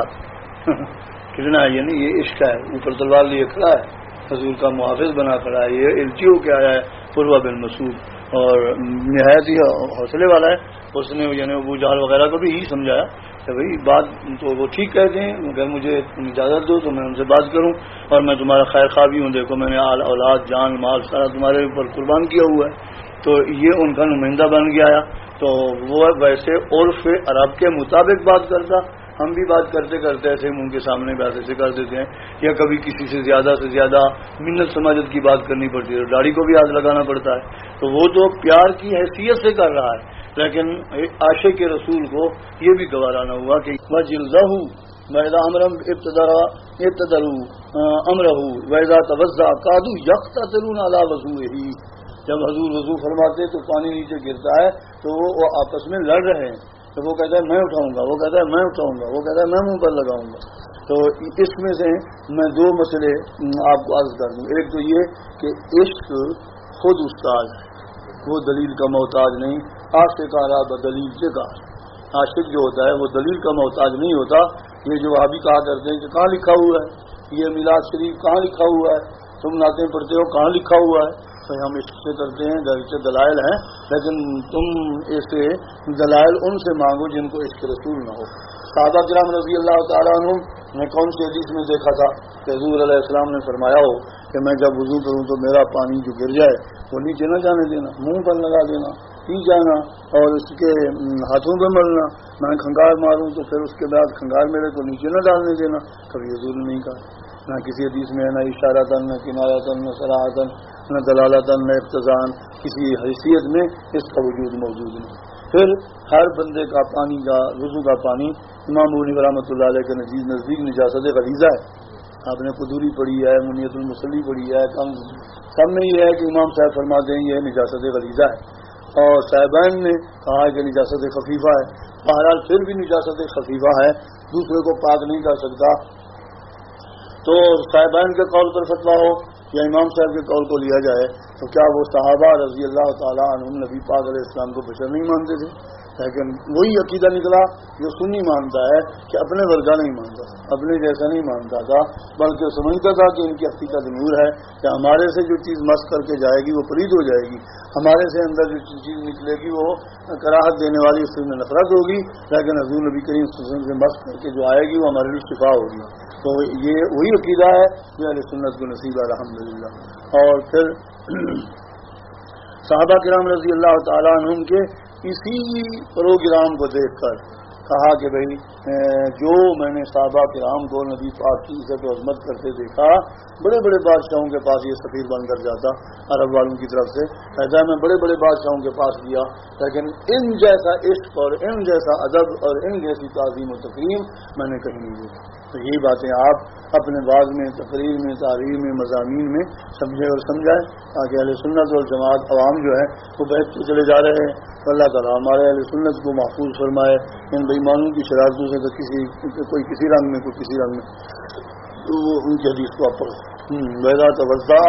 کتنا ہے؟ یعنی یہ عشق ہے. اوپر تلوار لیے کھڑا ہے، حضور کا محافظ بنا کھڑا ہے. یہ الٹی ہو کے آیا ہے پروہ بن مسعود، اور نہایت ہی حوصلے والا ہے. اس نے یعنی ابو جہل وغیرہ کو بھی یہی سمجھایا کہ بھائی بات تو وہ ٹھیک کہتے ہیں، اگر مجھے اجازت دو تو میں ان سے بات کروں، اور میں تمہارا خیر خواہ بھی ہوں. دیکھو میں نے اولاد، جان، مال سارا تمہارے اوپر قربان کیا ہوا ہے. تو یہ ان کا نمائندہ بن گیا. تو وہ ویسے عرف عرب کے مطابق بات کرتا. ہم بھی بات کرتے کرتے ایسے منہ کے سامنے بات ایسے کر دیتے ہیں، یا کبھی کسی سے زیادہ منت سماجت کی بات کرنی پڑتی ہے، داڑھی کو بھی ہاتھ لگانا پڑتا ہے. تو وہ تو پیار کی حیثیت سے کر رہا ہے، لیکن عاشق رسول کو یہ بھی گوارا نہ ہوا کہ وجلدہ وَإِذَا أَمْرًا ابتدروا امرہ وَإِذَا تَوَضَّأَ كَادُوا يَقْتَتِلُونَ عَلَى وَضُوئِهِ. جب حضور وضو فرماتے تو پانی نیچے گرتا ہے تو وہ آپس میں لڑ رہے ہیں. تو وہ کہتا ہے میں اٹھاؤں گا، وہ کہتا ہے میں اٹھاؤں گا، وہ کہتا ہے میں منہ پر لگاؤں گا. تو اس میں سے میں دو مسئلے آپ کو عرض کر دوں. ایک تو یہ کہ عشق خود استاد ہے، وہ دلیل کا محتاج نہیں. عاشق آرا بدلیل سے کہا، عاشق جو ہوتا ہے وہ دلیل کا محتاج نہیں ہوتا. یہ جو وہابی کہا کرتے ہیں کہ کہاں لکھا ہوا ہے یہ میلاد شریف، کہاں لکھا ہوا ہے، تم نعتیں پڑھتے ہو کہاں لکھا ہوا ہے. بھائی ہم اس سے کرتے ہیں، سے دلائل ہیں، لیکن تم ایسے دلائل ان سے مانگو جن کو عشق رسول نہ ہو. صحابہ کرام رضی اللہ تعالیٰ عنہ نے کون سی حدیث میں دیکھا تھا کہ حضور علیہ السلام نے فرمایا ہو کہ میں جب وضو کروں تو میرا پانی جو گر جائے وہ نیچے نہ جانے دینا، منہ پر لگا دینا، پی جانا، اور اس کے ہاتھوں پہ ملنا. میں کھنگار ماروں تو پھر اس کے بعد کھنگار میرے کو نیچے نہ ڈالنے دینا. کبھی حضور نے نہیں کہا، نہ کسی حدیث میں، نہ اشارتاً، نہ کنایتاً، نہ صراحتاً، نہ دلالتاً، نہ اقتضاً، کسی حیثیت میں اس کا وجود موجود نہیں. پھر ہر بندے کا پانی کا، وضو کا پانی امام ابو حنیفہ رحمۃ اللہ علیہ کے نزدیک نجاست غلیظہ ہے. آپ نے قدوری پڑھی ہے، منیت المصلی پڑھی ہے، سب میں یہ ہے کہ امام صاحب فرماتے ہیں یہ نجاست غلیظہ ہے. اور صاحبین نے کہا کہ نجاست خفیفہ ہے. بہرحال پھر بھی نجاست خفیفہ ہے، دوسرے کو پاک نہیں کر سکتا. تو صاحبین کے قول پر فتویٰ ہو یا امام صاحب کے قول کو لیا جائے تو کیا وہ صحابہ رضی اللہ تعالیٰ عنہم نبی پاک علیہ السلام کو بشر نہیں مانتے تھے؟ لیکن وہی عقیدہ نکلا جو سنی مانتا ہے کہ اپنے ورگا نہیں مانتا، اپنے جیسا نہیں مانتا تھا، بلکہ سمجھتا تھا کہ ان کی حقیقت نور ہے کہ ہمارے سے جو چیز مس کر کے جائے گی وہ پلید ہو جائے گی، ہمارے سے اندر جو چیز نکلے گی وہ کراہت دینے والی، اس سے نفرت ہوگی، لیکن حضور نبی کریم صلی اللہ علیہ وسلم سے مس کر کے جو آئے گی وہ ہمارے لیے شفا ہوگی. تو یہ وہی عقیدہ ہے جو اہل سنت کو نصیب ہے الحمدللہ. اور پھر صحابہ کرام رضی اللہ تعالیٰ عنہم کے اسی پروگرام کو دیکھ کر کہا کہ بھئی جو میں نے صحابہ کرام کو نبی پاک کی عزت و عظمت کرتے دیکھا، بڑے بڑے بادشاہوں کے پاس یہ سفیر بن کر جاتا عرب والوں کی طرف سے، کہتا ہے میں بڑے بڑے بادشاہوں کے پاس گیا لیکن ان جیسا عشق اور ان جیسا ادب اور ان جیسی تعظیم و تکریم میں نے کہیں نہیں دیکھا. تو یہی باتیں آپ اپنے بعض میں، تقریر میں، تعلیم میں، مضامین میں سمجھے اور سمجھائیں تاکہ اہل سنت اور جماعت عوام جو ہے وہ بہتر چلے جا رہے ہیں. اللہ تعالیٰ ہمارے اہل سنت کو محفوظ فرمائے ان بےایمانوں کی شرارتوں سے. تو کوئی کسی رنگ میں، کوئی کسی رنگ میں، تو ان کی حدیث کو آپ پڑھو. وَإِذَا تَوَضَّأَ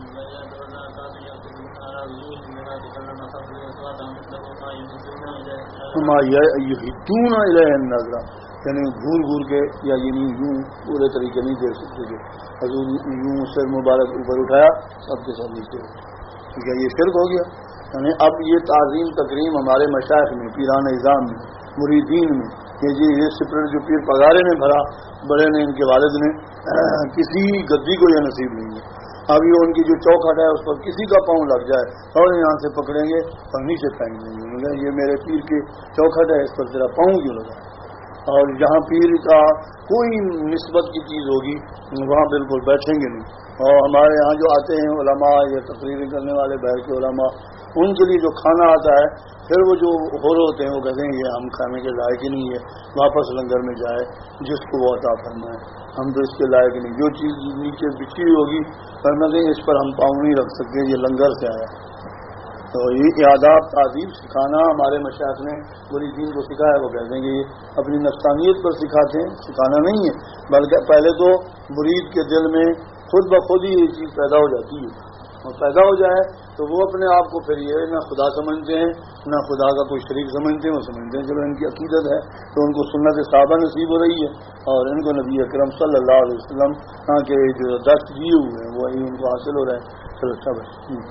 يُحِدُّونَ إِلَيْهِ النَّظْرَ، یعنی گھور گھور کے یا یعنی یوں پورے طریقے نہیں دیکھ سکتے تھے. حضور یوں سر مبارک اوپر اٹھایا، سب کے سب نیچے. ٹھیک ہے، یہ شرک ہو گیا. یعنی اب یہ تعظیم تکریم ہمارے مشائخ میں، پیران اعظام میں، مریدین میں، یہ سپرٹ جو پیر پگارے نے بھرا بڑے نے، ان کے والد نے، کسی گدی کو یہ نصیب نہیں ہے. اب یہ ان کی جو چوکھٹ ہے اس پر کسی کا پاؤں لگ جائے اور یہاں سے پکڑیں گے اور نیچے پھینک دیں گے. یہ میرے پیر کی چوکھٹ ہے، اس پر تیرا پاؤں کیوں لگا؟ اور جہاں پیر کا کوئی نسبت کی چیز ہوگی وہاں بالکل بیٹھیں گے نہیں. اور ہمارے یہاں جو آتے ہیں علماء یا تقریریں کرنے والے باہر کے علماء، ان کے لیے جو کھانا آتا ہے پھر وہ جو ہور ہوتے ہیں وہ کہتے ہیں یہ ہم کھانے کے لائق ہی نہیں ہے، واپس لنگر میں جائے جس کو وہ عطا فرمائے، ہم تو اس کے لائق نہیں، جو چیز نیچے بچھی ہوئی ہوگی فرمائیں اس پر ہم پاؤں نہیں رکھ سکتے، یہ لنگر سے آیا۔ تو یہ آداب تعظیم سکھانا ہمارے مشائخ نے مریدین کو سکھایا، وہ کہتے ہیں کہ یہ اپنی نفسانیت پر سکھاتے ہیں، سکھانا نہیں ہے، بلکہ پہلے تو مرید کے دل میں خود بخود ہی یہ چیز پیدا ہو جاتی ہے، اور پیدا ہو جائے تو وہ اپنے آپ کو پھر یہ نہ خدا سمجھتے ہیں نہ خدا کا کوئی شریک سمجھتے ہیں، وہ سمجھتے ہیں چلو ان کی عقیدت ہے تو ان کو سنت صحابہ نصیب ہو رہی ہے، اور ان کو نبی اکرم صلی اللہ علیہ وسلم کے جو درس دیے ہوئے ہیں وہی ان کو حاصل ہو رہا ہے۔ چلو سب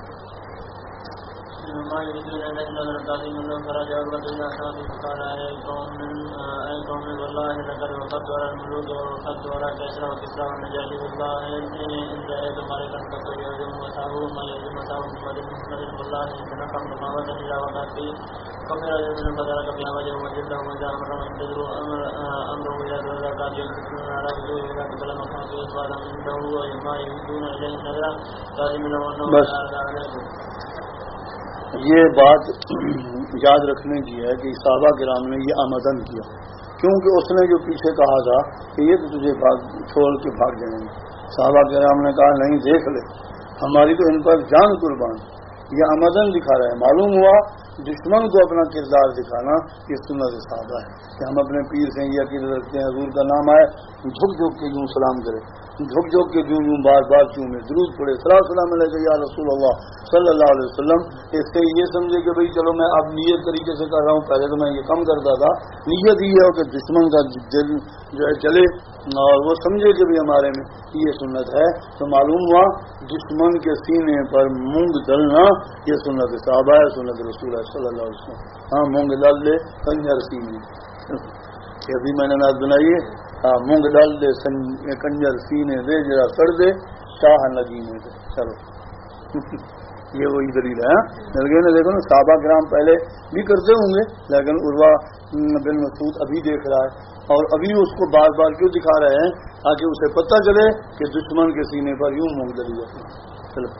ما يريدون أن يجعلوا القاسم منهم فرجع الرد إلى أصحابه فقال أي قوم والله لقد وقفت على الملوك ووقفت على كسرى وكسرى والنجاشي والله إن رأيت مالكا فقد يهزم وأصحابه ما يهزم أصحابه محمد والله إن تنقم مقامة إلى وقت فيه فقال رجل فذلك بها وجهه وجده وإذا أمره ينتظر أمره إلى ذلك ينتظرون على وجوه إذا قتل مقامه يصبح عنده وما يهدون إليه نذرا قادم له أنه تعالى عليكم۔ یہ بات یاد رکھنے کی ہے کہ صحابہ کرام نے یہ آمدن کیا، کیونکہ اس نے جو پیچھے کہا تھا کہ یہ تو تجھے چھوڑ کے بھاگ جائیں گے، صحابہ کرام نے کہا نہیں دیکھ لے ہماری تو ان پر جان قربان، یہ آمدن دکھا رہا ہے۔ معلوم ہوا دشمن کو اپنا کردار دکھانا یہ سنت صحابہ ہے کہ ہم اپنے پیر سے یہ عقیدت رکھتے ہیں حضور کا نام آئے جھک جھک کے یوں سلام کرے، جھک جھک کے یوں بار بار چومے، درود پڑھے، سلام علیکم یا رسول اللہ صلی اللہ علیہ وسلم۔ اس سے یہ سمجھے کہ بھئی چلو میں اب نیت طریقے سے کر رہا ہوں، پہلے تو میں یہ کم کرتا تھا، نیت یہ ہو کہ دشمن کا دل جو ہے چلے اور وہ سمجھے کہ بھی ہمارے میں یہ سنت ہے، تو معلوم ہوا دشمن کے سینے پر مونگ ڈلنا یہ سنت صحابہ ہے، سنت رسول ہے صلی اللہ علیہ وسلم۔ ہاں مونگ ڈال دے کنجر سینے، ابھی میں نے نعت بنائی ہے، ہاں مونگ ڈال دے کنجر سینے دے جرا سڑ دے شاہ نگینے دے۔ چلو یہ وہی دلیل ہے۔ لیکن دیکھو نا صحابہ کرام پہلے بھی کرتے ہوں گے، لیکن عروہ بن مسعود ابھی دیکھ رہا ہے اور ابھی اس کو بار بار کیوں دکھا رہے ہیں تاکہ اسے پتہ چلے کہ دشمن کے سینے پر یوں مونگ ڈلی جاتی ہے۔ چلو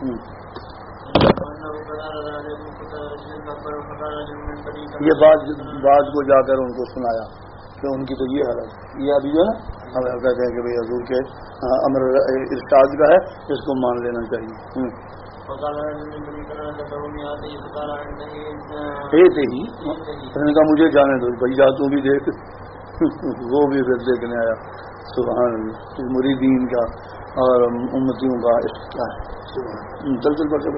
یہ بات کو جا کر ان کو سنایا کہ ان کی تو یہ حالت یہ ابھی جو ہے نا ہم کہتے ہیں کہ بھائی حضور کے امر ارشاد کا ہے اس کو مان لینا چاہیے۔ کہا مجھے جانے دو بھائی جا تو بھی دیکھ، وہ بھی پھر دیکھنے آیا۔ سبحان اللہ، مریدین کا اور امتیوں کا عشق کیا ہے۔ چل چل پڑ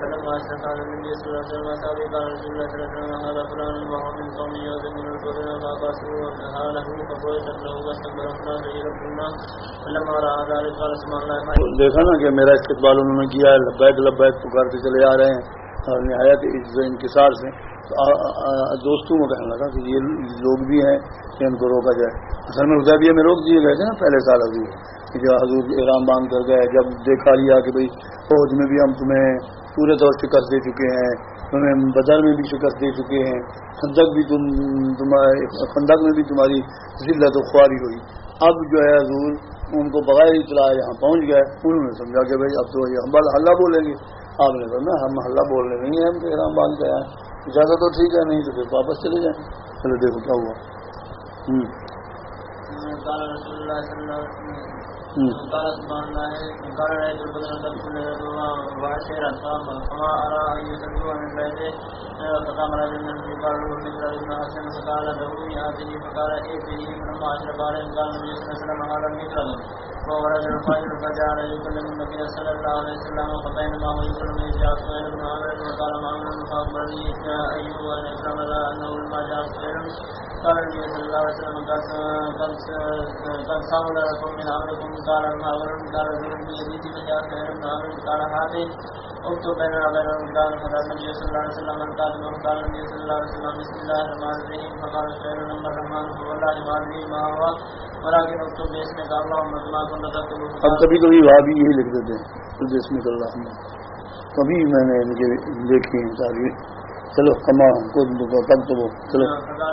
دیکھا نا کہ میرا استقبال انہوں نے کیا ہے، لبیک لبیک پکارتے چلے آ رہے ہیں اور نہایت انکسار سے۔ دوستوں کو کہنے لگا کہ یہ لوگ بھی ہیں کہ ان کو روکا جائے۔ اصل میں حدیبیہ میں روک دیے گئے تھے نا پہلے سال حضور احرام باندھ کر گئے، جب دیکھا لیا کہ بھئی فوج میں بھی ہم تمہیں پورے طور شکست دے چکے ہیں، تمہیں بدر میں بھی شکست دے چکے ہیں، خندق میں بھی تمہاری ذلت و خواری ہوئی، اب جو ہے حضور ان کو بغیر اطلاع یہاں پہنچ گئے۔ انہوں نے سمجھا کہ بھئی اب تو یہ ہم حلہ بولیں گے۔ آپ نے کہا ہم حلہ بولنے نہیں ہیں، ہم تو احرام باندھ کے آئے، اجازت تو ٹھیک ہے، نہیں تو پھر واپس چلے جائیں۔ چلو دیکھو کیا ہوا۔ وورد الفجر فجعل يكلم النبي صلى الله عليه وسلم فبينما هو يكلم جاء سهيل بن عمرو وقال معمر فأخبرني أيوب أن إكرم له أنه لما جاء سهيل قال النبي صلى الله عليه وسلم قد صول لكم من أمركم قال معمر قال ذرني بيدي فجاء سهيل بن عمرو قال هذه اكتب بيننا وبينهم قال فقال النبي صلى الله عليه وسلم القادم قال النبي صلى الله عليه وسلم بسم الله الرحمن الرحيم فقال سهيل نمبر الرحمن فوالله ما أدري ما هو ولكن اكتب باسمك اللهم كما كنت تكتب۔ اب کبھی کبھی وہاں بھی یہی لکھ دیتے ہیں بسمک اللہم، کبھی میں نے ان کے دیکھی تعریف۔ چلو کما کب تو وہ چلو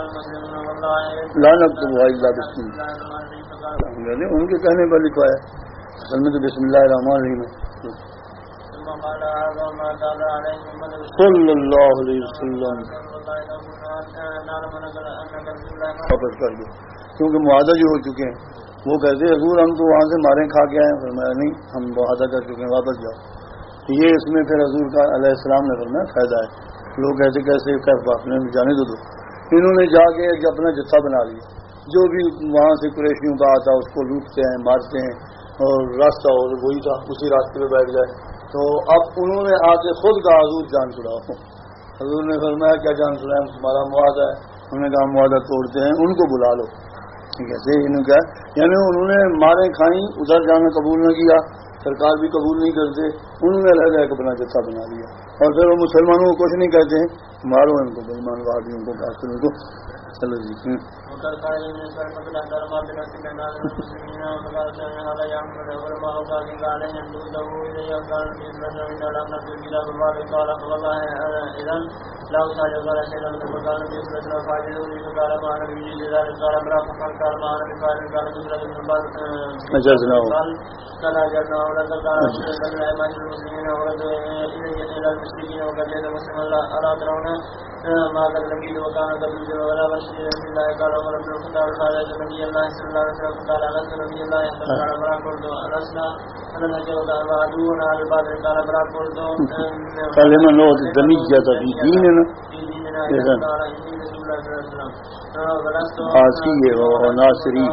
لا نکتب الا بسم اللہ، ان کے کہنے پر لکھا ہے، اصل میں تو بسم اللہ الرحمن الرحیم ہے۔ صلی اللہ علیہ وسلم واپس کر دو، کیونکہ معاہدہ جو ہو چکے ہیں. وہ کہتے ہیں حضور ہم تو وہاں سے مارے کھا کے آئے. فرمایا نہیں، ہم معاہدہ کر چکے ہیں، واپس جاؤ. یہ اس میں پھر حضور کا علیہ السلام نے فرمایا فائدہ ہے. لوگ کہتے کیسے باپ نے جانے دو. انہوں نے جا کے اپنا جتھا بنا لیا، جو بھی وہاں سے قریشیوں کا آتا اس کو لوٹتے ہیں، مارتے ہیں، اور راستہ اور وہی تھا، اسی راستے پہ بیٹھ گئے. تو اب انہوں نے آ کے خود کہا حضور جان چھڑاؤ. حضور نے فرمایا کیا جان چھڑائیں، تمہارا معاہدہ ہے. انہوں نے کہا معاہدہ توڑتے ہیں، ان کو بلا لو. کیسے انہوں کیا، یعنی انہوں نے مارے کھائیں، ادھر جانا قبول نہ کیا، سرکار بھی قبول نہیں کرتے. انہوں نے رہ کے اپنا جتھا بنا لیا، اور پھر وہ مسلمانوں کو کچھ نہیں کہتے ہیں، مارو ان کو، بےمان وادیوں کو، کافروں کو. چلو جی. اچھا سناؤ. ناصری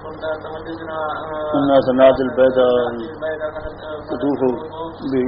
الناس البيض تطوف به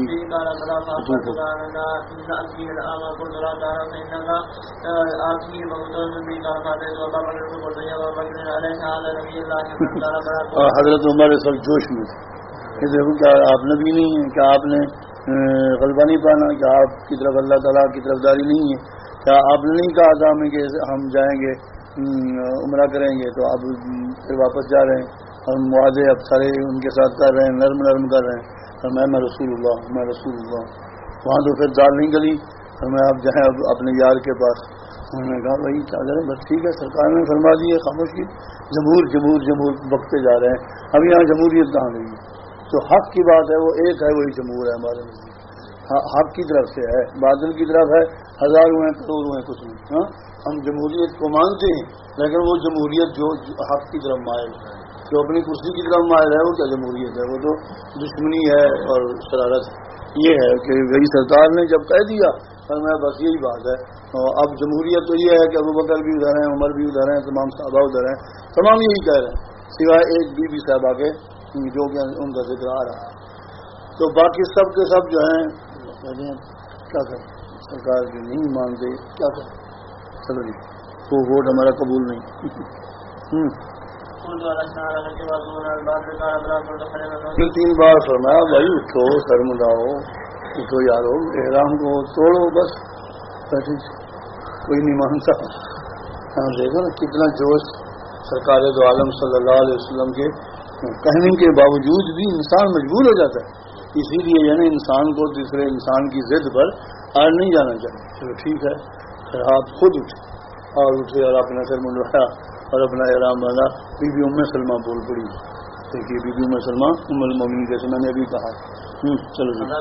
حضرت عمر سر جوش میں دیکھو کیا آپ نبی نہیں ہیں، کیا آپ نے غلبہ نہیں پانا، کیا آپ کی طرف اللہ تعالیٰ کی طرف داری نہیں ہے، کیا آپ نے نہیں کہا تھا ہمیں کہ ہم جائیں گے عمرہ کریں گے، تو اب پھر واپس جا رہے ہیں اور معاہدے اب سارے ان کے ساتھ کر رہے ہیں، نرم کر رہے ہیں. اور میں رسول اللہ، میں رسول اللہ. وہاں تو پھر دال نہیں گلی. اور میں اب جائیں اب اپنے یار کے پاس. انہوں نے کہا بھائی کیا کریں، بس ٹھیک ہے، سرکار نے فرما دی ہے، خاموش کی. جمہور بکتے جا رہے ہیں. اب یہاں جمہوریت کہاں گئی ہے؟ جو حق کی بات ہے وہ ایک ہے، وہی جمہور ہے ہمارے نزدیک. حق کی طرف سے ہے، باطل کی طرف ہے، ہزار ہوئے کروڑ ہوئے کچھ نہیں. ہاں ہم جمہوریت کو مانتے ہیں، لیکن وہ جمہوریت جو حق کی طرف مائل ہے، جو اپنی کرسی کی طرف مائل ہے، وہ کیا جمہوریت ہے؟ وہ تو دشمنی ہے اور شرارت. یہ ہے کہ وہی سرکار نے جب کہہ دیا اور میں بس یہی بات ہے. اب جمہوریت تو یہ ہے کہ ابوبکر بھی ادھر ہیں، عمر بھی ادھر ہیں، تمام صحابہ ادھر ہیں، تمام یہی کہہ رہے ہیں سوائے ایک بی بی صاحبہ کے جو کہ ان کا ذکر آ رہا ہے. تو باقی سب کے سب جو ہیں کہتے ہیں کیا کریں، سرکار جو نہیں مانتے کیا کریں. چلو جی، وہ ووٹ ہمارا قبول نہیں. 3 بار فرمایا بھائی اٹھو، سر مڈاؤ، اٹھو یارو، احرام کو توڑو، بس کوئی نہیں مانتا. دیکھو نا کتنا جوش سرکار دو عالم صلی اللہ علیہ وسلم کے کہنے کے باوجود بھی انسان مجبور ہو جاتا ہے. اسی لیے یعنی انسان کو دوسرے انسان کی ضد پر آڑ نہیں جانا چاہیے. چلو ٹھیک ہے، پھر آپ خود اٹھے اور اپنا سر منڈوایا اور اپنا احرام باندھا. بی بی ام سلمہ بول پڑی. دیکھیے بی بی ام سلمہ ام المومنین جیسے میں نے ابھی کہا. چلو جی.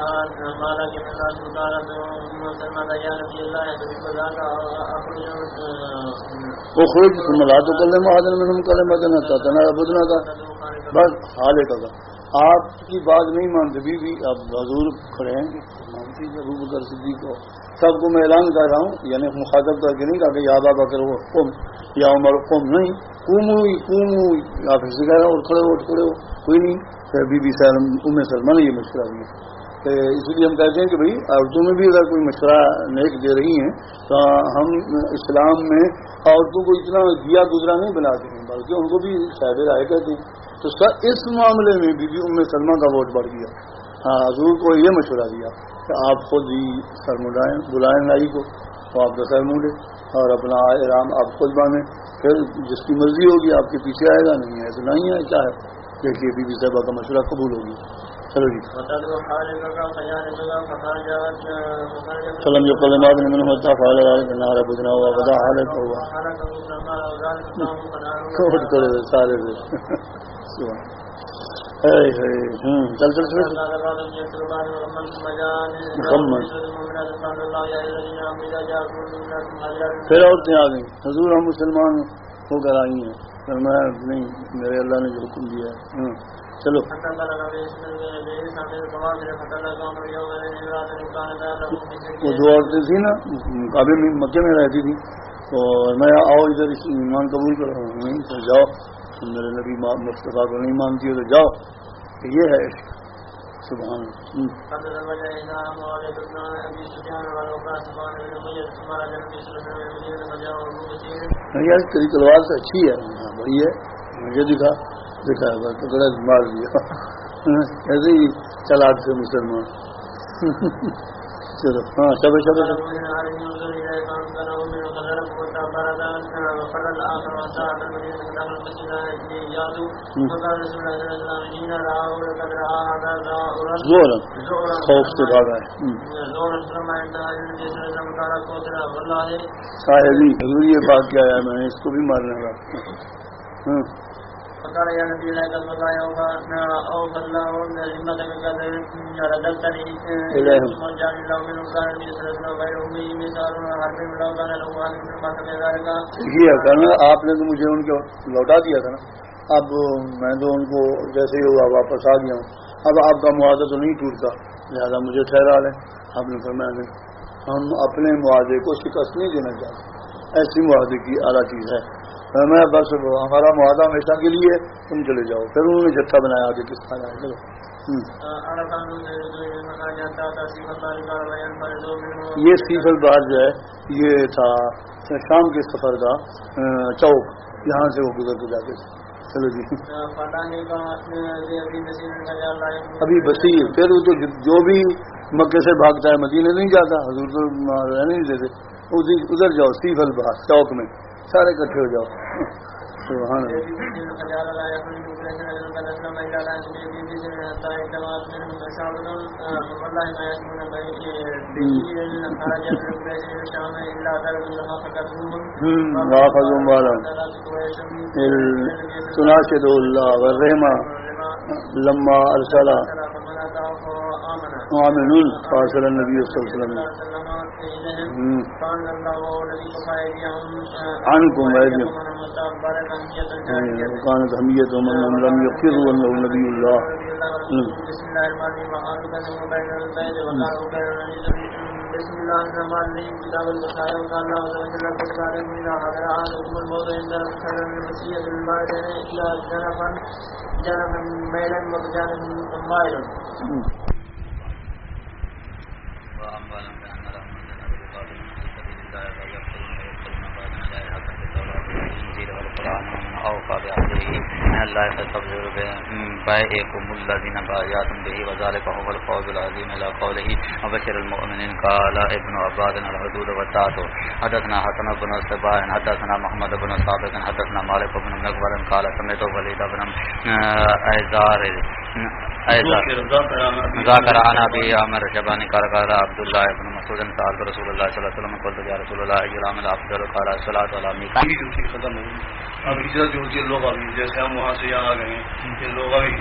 وہ خود ملا تو کل مہاجر میں ہم کل مدن تنا بدنا کا بس حال ہے. کا آپ کی بات نہیں مانتے بھی اب حضور کھڑے ہیں، مانتی ابو بکر صدیق کو سب کو میں اعلان کر رہا ہوں، یعنی مخاطب کر کے نہیں کہا کہ یا ابا بکر وہ قوم یا عمر قوم نہیں، قومو آپ سے کہہ رہا ہوں اور کھڑے ہو کوئی نہیں. پھر بی بی ام سلمہ نے یہ مشورہ دیا. اسی لیے ہم کہتے ہیں کہ بھائی عورتوں میں بھی اگر کوئی مشورہ نیک دے رہی ہیں تو ہم اسلام میں عورتوں کو اتنا دیا گزرا نہیں بناتے ہیں، بلکہ ان کو بھی صاحب رائے کہتے ہیں. تو سر اس معاملے میں بی بی ام سلمہ کا ووٹ بڑھ گیا. حضور کو یہ مشورہ دیا کہ آپ خود ہی سر مڈائیں، بلائیں نائی کو، تو آپ کا سر مونڈے اور اپنا احرام آپ خود باندھیں، پھر جس کی مرضی ہوگی آپ کے پیچھے آئے گا، نہیں ایسا نہیں ہے. کیا ہے دیکھیے بی بی صاحبہ کا مشورہ قبول ہوگی. چلو جی. سلم جو کلمات نے منہ ہوتا فعال نارا بدنا ہوا بدا حالت ہوا کوٹ کرے سارے چل پھر عورتیں آ گئیں، حضور ہم مسلمان ہو کر آئی ہیں، فرمایا نہیں میرے اللہ نے جو حکم دیا ہے. چلو وہ دو عورتیں تھیں نا کعبے میں مکے میں رہتی تھی، تو میں آؤ ادھر ایمان قبول کرو، نہیں تو جاؤ، میرے نبی مصطفیٰ کو نہیں مانتی ہو تو جاؤ. یہ ہے سبحان یار تیری تلوار سے اچھی ہے، بڑی ہے، مجھے دکھا ٹکڑا مار دیا. ایسے ہی چلاتے تھے مسلمان. چلو ہاں شب خوف سے بھاگا ہے. صاحبی ضرور یہ بات کیا ہے، میں نے اس کو بھی مارنے کا. فقال يا نبي الله قد بقى يوما أو فالله ذمة بقدر رددتني وجعل الله منهم كان من سلسل وغيره به مثال حرب لو كان له أهل من ما سمع ذلك. یہ کرنا آپ نے تو مجھے ان کو لوٹا دیا تھا نا، اب میں تو ان کو جیسے ہی ہوا واپس آ گیا ہوں. اب آپ کا معاہدہ تو نہیں ٹوٹتا، لہٰذا مجھے ٹھہرا لیں. آپ نے فرمایا نہیں، ہم اپنے معاہدے کو شکست نہیں دینا چاہتے، ایسی معاہدے کی اعلیٰ چیز ہے. میں بس ہمارا معاہدہ ہمیشہ کے لیے، تم چلے جاؤ. پھر انہوں نے جتھا بنایا آگے کس طرح ہے. چلو یہ سیف البحر جو ہے یہ تھا شام کے سفر کا چوک، یہاں سے وہ گزر کے جاتے تھے. چلو جی ابھی بصیر پھر وہ تو جو بھی مکے سے بھاگتا ہے مدینے نہیں جاتا، حضور تو رہنے نہیں دیتے، ادھر جاؤ سیف البحر چوک میں سارے اکٹھے ہو جاؤ. سبحان اللہ. تناشد اللہ والرحمہ لما ارسل آمن فارسل النبی صلی اللہ علیہ وسلم عنكم وأيديكم كانت حمية من لم يقروا أنه نبي الله. بسم الله الرحمن الرحيم كتاب البصائر وقال الله عز وجل البصائر من هذا أحدكم الموت عند خير المسيح البعدين إلى جنفا ميلا وجانب مائل. أوفى بعهده من الله فتبذر بائعكم الذين بايعتم به وذلك هو الفوز العظيم. إلى قوله وبشر المؤمنين. قال ابن عباد الحدود والتعاطف. حدثنا حسن بن الصباح حدثنا محمد بن ثابت حدثنا مالك بن مغفر قال سمعت وليد بن ذاكر عن ابي عمرو الشيباني قال قال عبد الله بن مسعود سألت رسول الله صلى الله عليه وسلم قلت يا رسول الله أي العمل أفضل قال الصلاة على ميقات. ختم ہو گئی. اب ہجرت جو ہوتی ہے لوگ ابھی جیسے ہم وہاں سے یہاں آ گئے ہیں یہ لوگ ابھی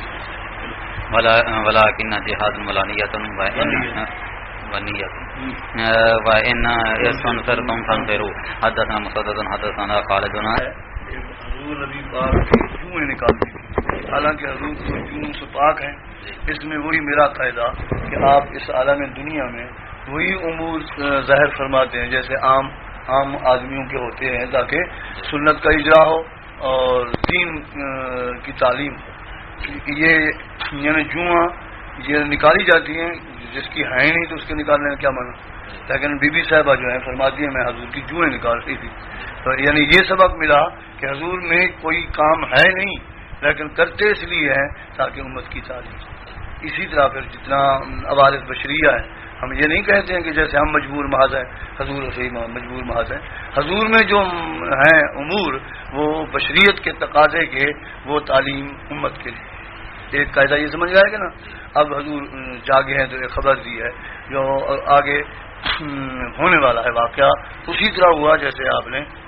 ولكن جهاد ملانية ونية وإن يستنصركم فانصروا. حدثنا مسدد حدثنا خالد. حضور نبی پاک جوئیں نکالتے ہیں، حالانکہ حضور جوؤں سے پاک ہیں. اس میں وہی میرا قاعدہ کہ آپ اس عالم دنیا میں وہی امور ظاہر فرماتے ہیں جیسے عام آدمیوں کے ہوتے ہیں، تاکہ سنت کا اجرا ہو اور دین کی تعلیم. یہ یعنی جواں یہ نکالی جاتی ہیں، جس کی ہے نہیں تو اس کے نکالنے کا کیا معنی. لیکن بی بی صاحبہ جو ہے فرماتی ہیں میں حضور کی جوئیں نکالتی تھی، تو یعنی یہ سبق ملا کہ حضور میں کوئی کام ہے نہیں لیکن کرتے اس لیے ہیں تاکہ امت کی تعلیم. اسی طرح پھر جتنا عوارض بشریہ ہے، ہم یہ نہیں کہتے ہیں کہ جیسے ہم مجبور محض ہیں، حضور سے مجبور محض ہیں. حضور میں جو ہیں امور وہ بشریت کے تقاضے کے، وہ تعلیم امت کے لیے. ایک قاعدہ یہ سمجھ آئے گا نا. اب حضور جاگے ہیں تو ایک خبر دی ہے جو آگے ہونے والا ہے واقعہ اسی طرح ہوا جیسے آپ نے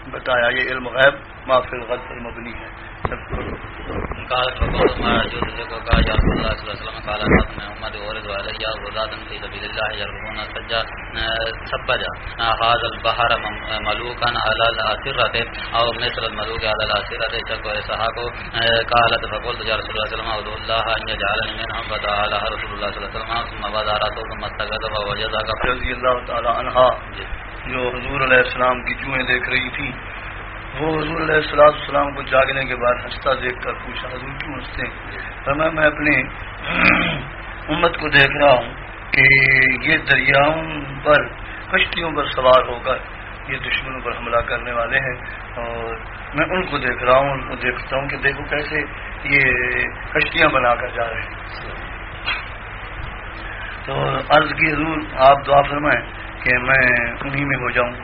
بتایا یہ علم غیب ما فی الغد پر مبنی ہے. قالت فقلت ما يجوز لك قال يا رسول الله صلى الله عليه وسلم قال الناس من امتي ورد علي غزاة في سبيل الله يرغبون سبجا هذا البحر ملوكا على الاسرة او مثل الملوك على الاسرة شك واسحاق. قالت فقلت يا رسول الله صلى الله عليه وسلم ادعو الله ان يجعلني منهم فدعا لها رسول الله صلى الله عليه وسلم ثم وضع راسه ثم استغاث فوجدها رضی اللہ تعالی عنہا جو حضور علیہ السلام کی جوئیں دیکھ رہی تھی، وہ حضور علیہ السلام کو جاگنے کے بعد ہنستا دیکھ کر پوچھا حضور کیوں ہنستے ہیں؟ فرمایا میں اپنی امت کو دیکھ رہا ہوں کہ یہ دریاؤں پر کشتیوں پر سوار ہو کر یہ دشمنوں پر حملہ کرنے والے ہیں، اور میں ان کو دیکھ رہا ہوں، ان کو دیکھتا ہوں کہ دیکھو کیسے یہ کشتیاں بنا کر جا رہے ہیں. تو عرض کی حضور آپ دعا فرمائیں کہ میں انہی میں ہو جاؤں.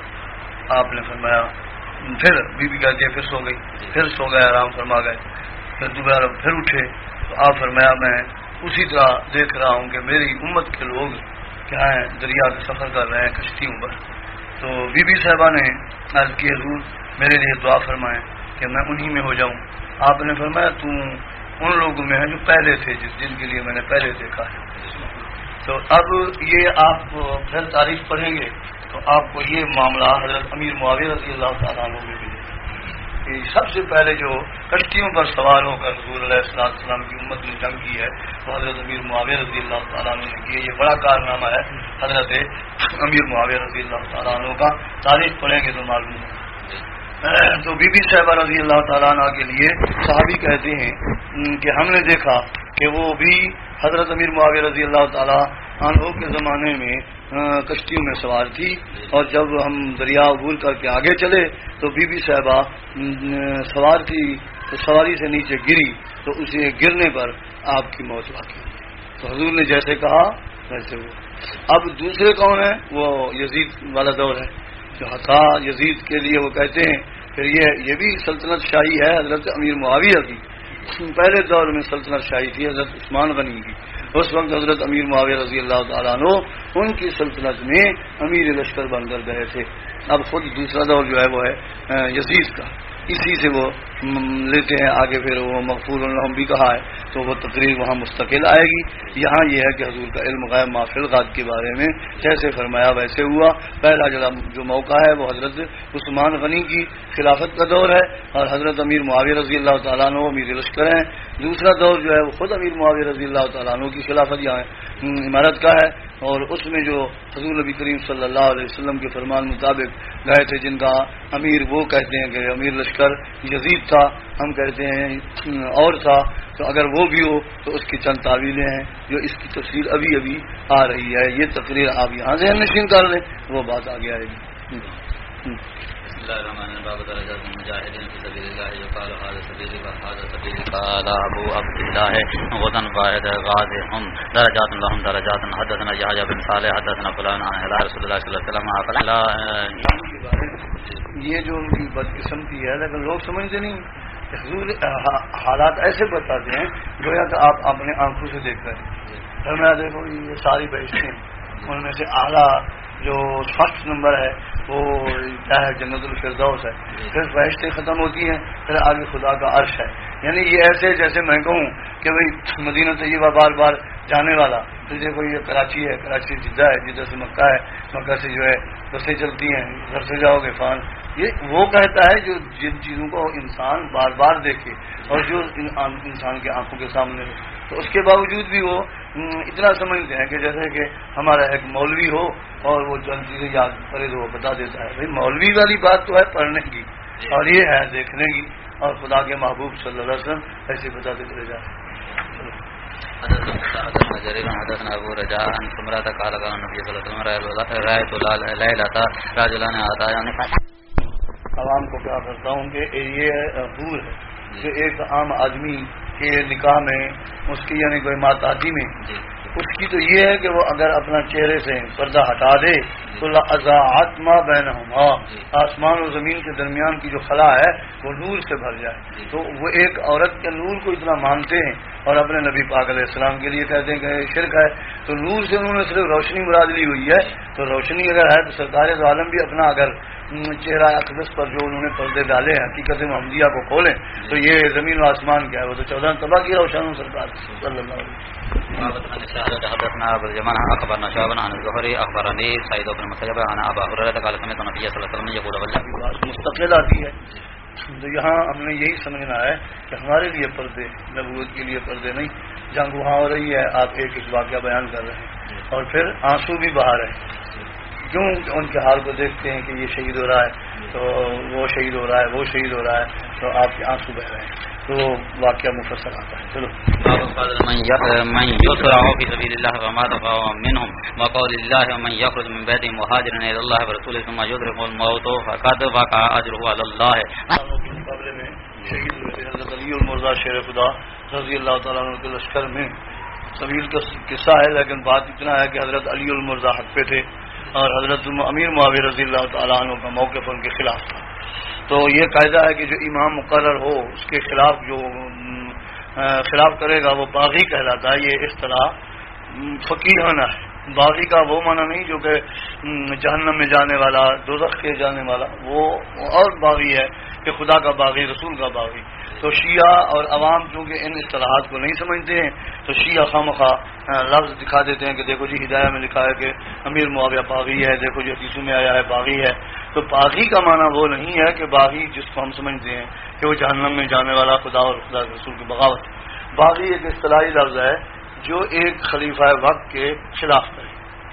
آپ نے فرمایا، پھر بی بی کہتی ہے پھر سو گئی، پھر سو گئے، آرام فرما گئے، پھر دوبارہ پھر اٹھے تو آپ فرمایا میں اسی طرح دیکھ رہا ہوں کہ میری امت کے لوگ کیا ہیں دریا کا سفر کر رہے ہیں کشتیوں پر. تو بی بی صاحبہ نے عرض کی حضور میرے لیے دعا فرمائیں کہ میں انہی میں ہو جاؤں. آپ نے فرمایا تو ان لوگوں میں ہے جو پہلے تھے، جن کے لیے میں نے پہلے دیکھا ہے. تو اب یہ آپ پھر تاریخ پڑھیں گے تو آپ کو یہ معاملہ حضرت امیر معاویہ رضی اللہ تعالیٰ عنہ میں ملے کہ سب سے پہلے جو کشتیوں پر سوار ہو کر حضور علیہ السلام کی امت نے جنگ کی ہے وہ حضرت امیر معاویہ رضی اللہ تعالیٰ عنہ نے کی ہے. یہ بڑا کارنامہ ہے حضرت امیر معاویہ رضی اللہ تعالیٰ عنہ کا. تاریخ پڑھیں گے تو معلوم ہے. تو بی بی صاحبہ رضی اللہ تعالیٰ عنہ کے لیے صحابی کہتے ہیں کہ ہم نے دیکھا کہ وہ بھی حضرت امیر معاویہ رضی اللہ تعالیٰ عنہ کے زمانے میں کشتیوں میں سوار تھی، اور جب ہم دریا عبور کر کے آگے چلے تو بی بی صاحبہ سوار تھی تو سواری سے نیچے گری تو اسے گرنے پر آپ کی موت واقع ہوئی. تو حضور نے جیسے کہا ویسے ہوا. اب دوسرے کون ہیں؟ وہ یزید والا دور ہے جو حتا یزید کے لیے وہ کہتے ہیں. پھر یہ بھی سلطنت شاہی ہے حضرت امیر معاویہ کی. پہلے دور میں سلطنت شاہی تھی حضرت عثمان غنی کی. اس وقت حضرت امیر معاویہ رضی اللہ تعالیٰ عنہ ان کی سلطنت میں امیر لشکر بن کر گئے تھے. اب خود دوسرا دور جو ہے وہ ہے یزید کا. اسی سے وہ لیتے ہیں آگے. پھر وہ مغفور الحم بھی کہا ہے تو وہ تقریر وہاں مستقل آئے گی. یہاں یہ ہے کہ حضور کا علم غیب ما فی الغیب کے بارے میں جیسے فرمایا ویسے ہوا. پہلا جو موقع ہے وہ حضرت عثمان غنی کی خلافت کا دور ہے اور حضرت امیر معاویہ رضی اللہ تعالیٰ عنہ امیر لشکر ہیں. دوسرا دور جو ہے وہ خود امیر معاویہ رضی اللہ تعالیٰ عنہ کی خلافت یہاں عمارت کا ہے، اور اس میں جو حضور نبی کریم صلی اللہ علیہ وسلم کے فرمان مطابق گئے تھے، جن کا امیر وہ کہتے ہیں کہ امیر لشکر یزید تھا، ہم کہتے ہیں اور تھا. تو اگر وہ بھی ہو تو اس کی چند تعویلیں ہیں جو اس کی تفصیل ابھی آ رہی ہے. یہ تقریر آپ یہاں ذہن نشین کر لیں، وہ بات آگے آئے گی. بسم الله الرحمن الرحيم. باب درجات المجاهدين في سبيل الله يقال هذا سبيلي وهذا سبيلي. قال ابو عبد الله وذن واحد غازهم درجات لهم درجات. حدثنا يحيى بن صالح حدثنا فلان عن رسول الله صلى الله عليه وسلم قال یہ جو ان کی بدقسمتی ہے لیکن لوگ سمجھتے نہیں. حضور حالات ایسے بتاتے ہیں گویا کہ آپ اپنے آنکھوں سے دیکھ رہے ہیں. میں دیکھو یہ ساری بہشتیں ان میں سے اعلیٰ جو فرسٹ نمبر ہے وہ کیا ہے جنت الفردوس ہے. پھر بہشتیں ختم ہوتی ہیں، پھر آگے خدا کا عرش ہے. یعنی یہ ایسے جیسے میں کہوں کہ بھائی مدینہ طیبہ بار بار جانے والا تو دیکھو یہ کراچی ہے، کراچی جدہ ہے، جدہ سے مکہ ہے، مکہ سے جو ہے بسیں چلتی ہیں، گھر سے جاؤ گے فان. یہ وہ کہتا ہے جو جن چیزوں کو انسان بار بار دیکھے اور جو انسان کے آنکھوں کے سامنے ہو، تو اس کے باوجود بھی وہ اتنا سمجھتے ہیں کہ جیسے کہ ہمارا ایک مولوی ہو اور وہ چند چیزیں یاد کرے تو وہ بتا دیتا ہے. بھائی مولوی والی بات تو ہے پڑھنے کی اور یہ ہے دیکھنے کی، اور خدا کے محبوب صلی اللہ علیہ وسلم ایسے بتاتے چلے جائیں. حدثنا جرير حدثنا ابو رجاء عن سمرة قال قال النبي صلى الله عليه وسلم رأيت ليلة رجلان آتيان. عوام کو کیا کرتا ہوں کہ یہ حور ہے جو ایک عام آدمی کے نکاح میں اس کی یعنی کوئی ماتاتی میں اس کی تو یہ ہے کہ وہ اگر اپنا چہرے سے پردہ ہٹا دے تو لأضاعت ما بینہما، آسمان و زمین کے درمیان کی جو خلا ہے وہ نور سے بھر جائے. تو وہ ایک عورت کے نور کو اتنا مانتے ہیں اور اپنے نبی پاک علیہ السلام کے لیے کہتے ہیں کہ شرک ہے. تو نور سے انہوں نے صرف روشنی مراد لی ہوئی ہے. تو روشنی اگر ہے تو سرکار دو عالم بھی اپنا اگر چہرہ اقدس پر جو انہوں نے پردے ڈالے ہیں حقیقت محمدیہ کو کھولیں تو یہ زمین و آسمان کیا ہے، وہ تو 14 تباہ کی روشن سرکار صلی اللہ علیہ وسلم. حدثنا ابو اليمان اخبرنا شعبان عن الزهري اخبرني سعيد بن المسيب عن ابي هريره قال سمعت النبي صلى الله عليه وسلم يقول والله مستقل آتی ہے. تو یہاں ہم نے یہی سمجھنا ہے کہ ہمارے لیے پردے نبوت کے لیے پردے نہیں. جنگ وہاں ہو رہی ہے، آپ ایک ایک واقعہ بیان کر رہے ہیں اور پھر آنسو بھی بہا رہے ہیں. کیوں؟ ان کے حال کو دیکھتے ہیں کہ یہ شہید ہو رہا ہے تو وہ شہید ہو رہا ہے، وہ شہید ہو رہا ہے تو آپ کے آنسو بہ رہے ہیں. تو واقعہ مفصل آتا ہے. چلو من يسرع في سبيل الله وما تفاوى منهم وقول الله ومن يخرج من بيته مهاجرا الى الله ورسوله ثم يدرك الموت فقد وقع اجره على الله. مقابلے میں شہید ہوئے حضرت علی المرضی شیر خدا رضی اللہ تعالیٰ عنہ کے لشکر میں طویل کا قصہ ہے، لیکن بات اتنا ہے کہ حضرت علی المرضی حق پہ تھے اور حضرت امیر معاویہ رضی اللہ تعالیٰ عنہ کا موقف ان کے خلاف تھا. تو یہ قاعدہ ہے کہ جو امام مقرر ہو اس کے خلاف جو خلاف کرے گا وہ باغی کہلاتا ہے. یہ اصطلاح فقیہانہ ہے. باغی کا وہ معنی نہیں جو کہ جہنم میں جانے والا، دوزخ کے جانے والا، وہ اور باغی ہے کہ خدا کا باغی، رسول کا باغی. تو شیعہ اور عوام چونکہ ان اصطلاحات کو نہیں سمجھتے ہیں تو شیعہ خواہ لفظ دکھا دیتے ہیں کہ دیکھو جی ہدایہ میں لکھا ہے کہ امیر معاویہ باغی ہے، دیکھو جی حدیثوں میں آیا ہے باغی ہے. تو باغی کا معنی وہ نہیں ہے کہ باغی جس کو ہم سمجھتے ہیں کہ وہ جہنم میں جانے والا، خدا اور خدا کے رسول کی بغاوت. باغی ایک اصطلاحی لفظ ہے جو ایک خلیفہ وقت کے خلاف کرے.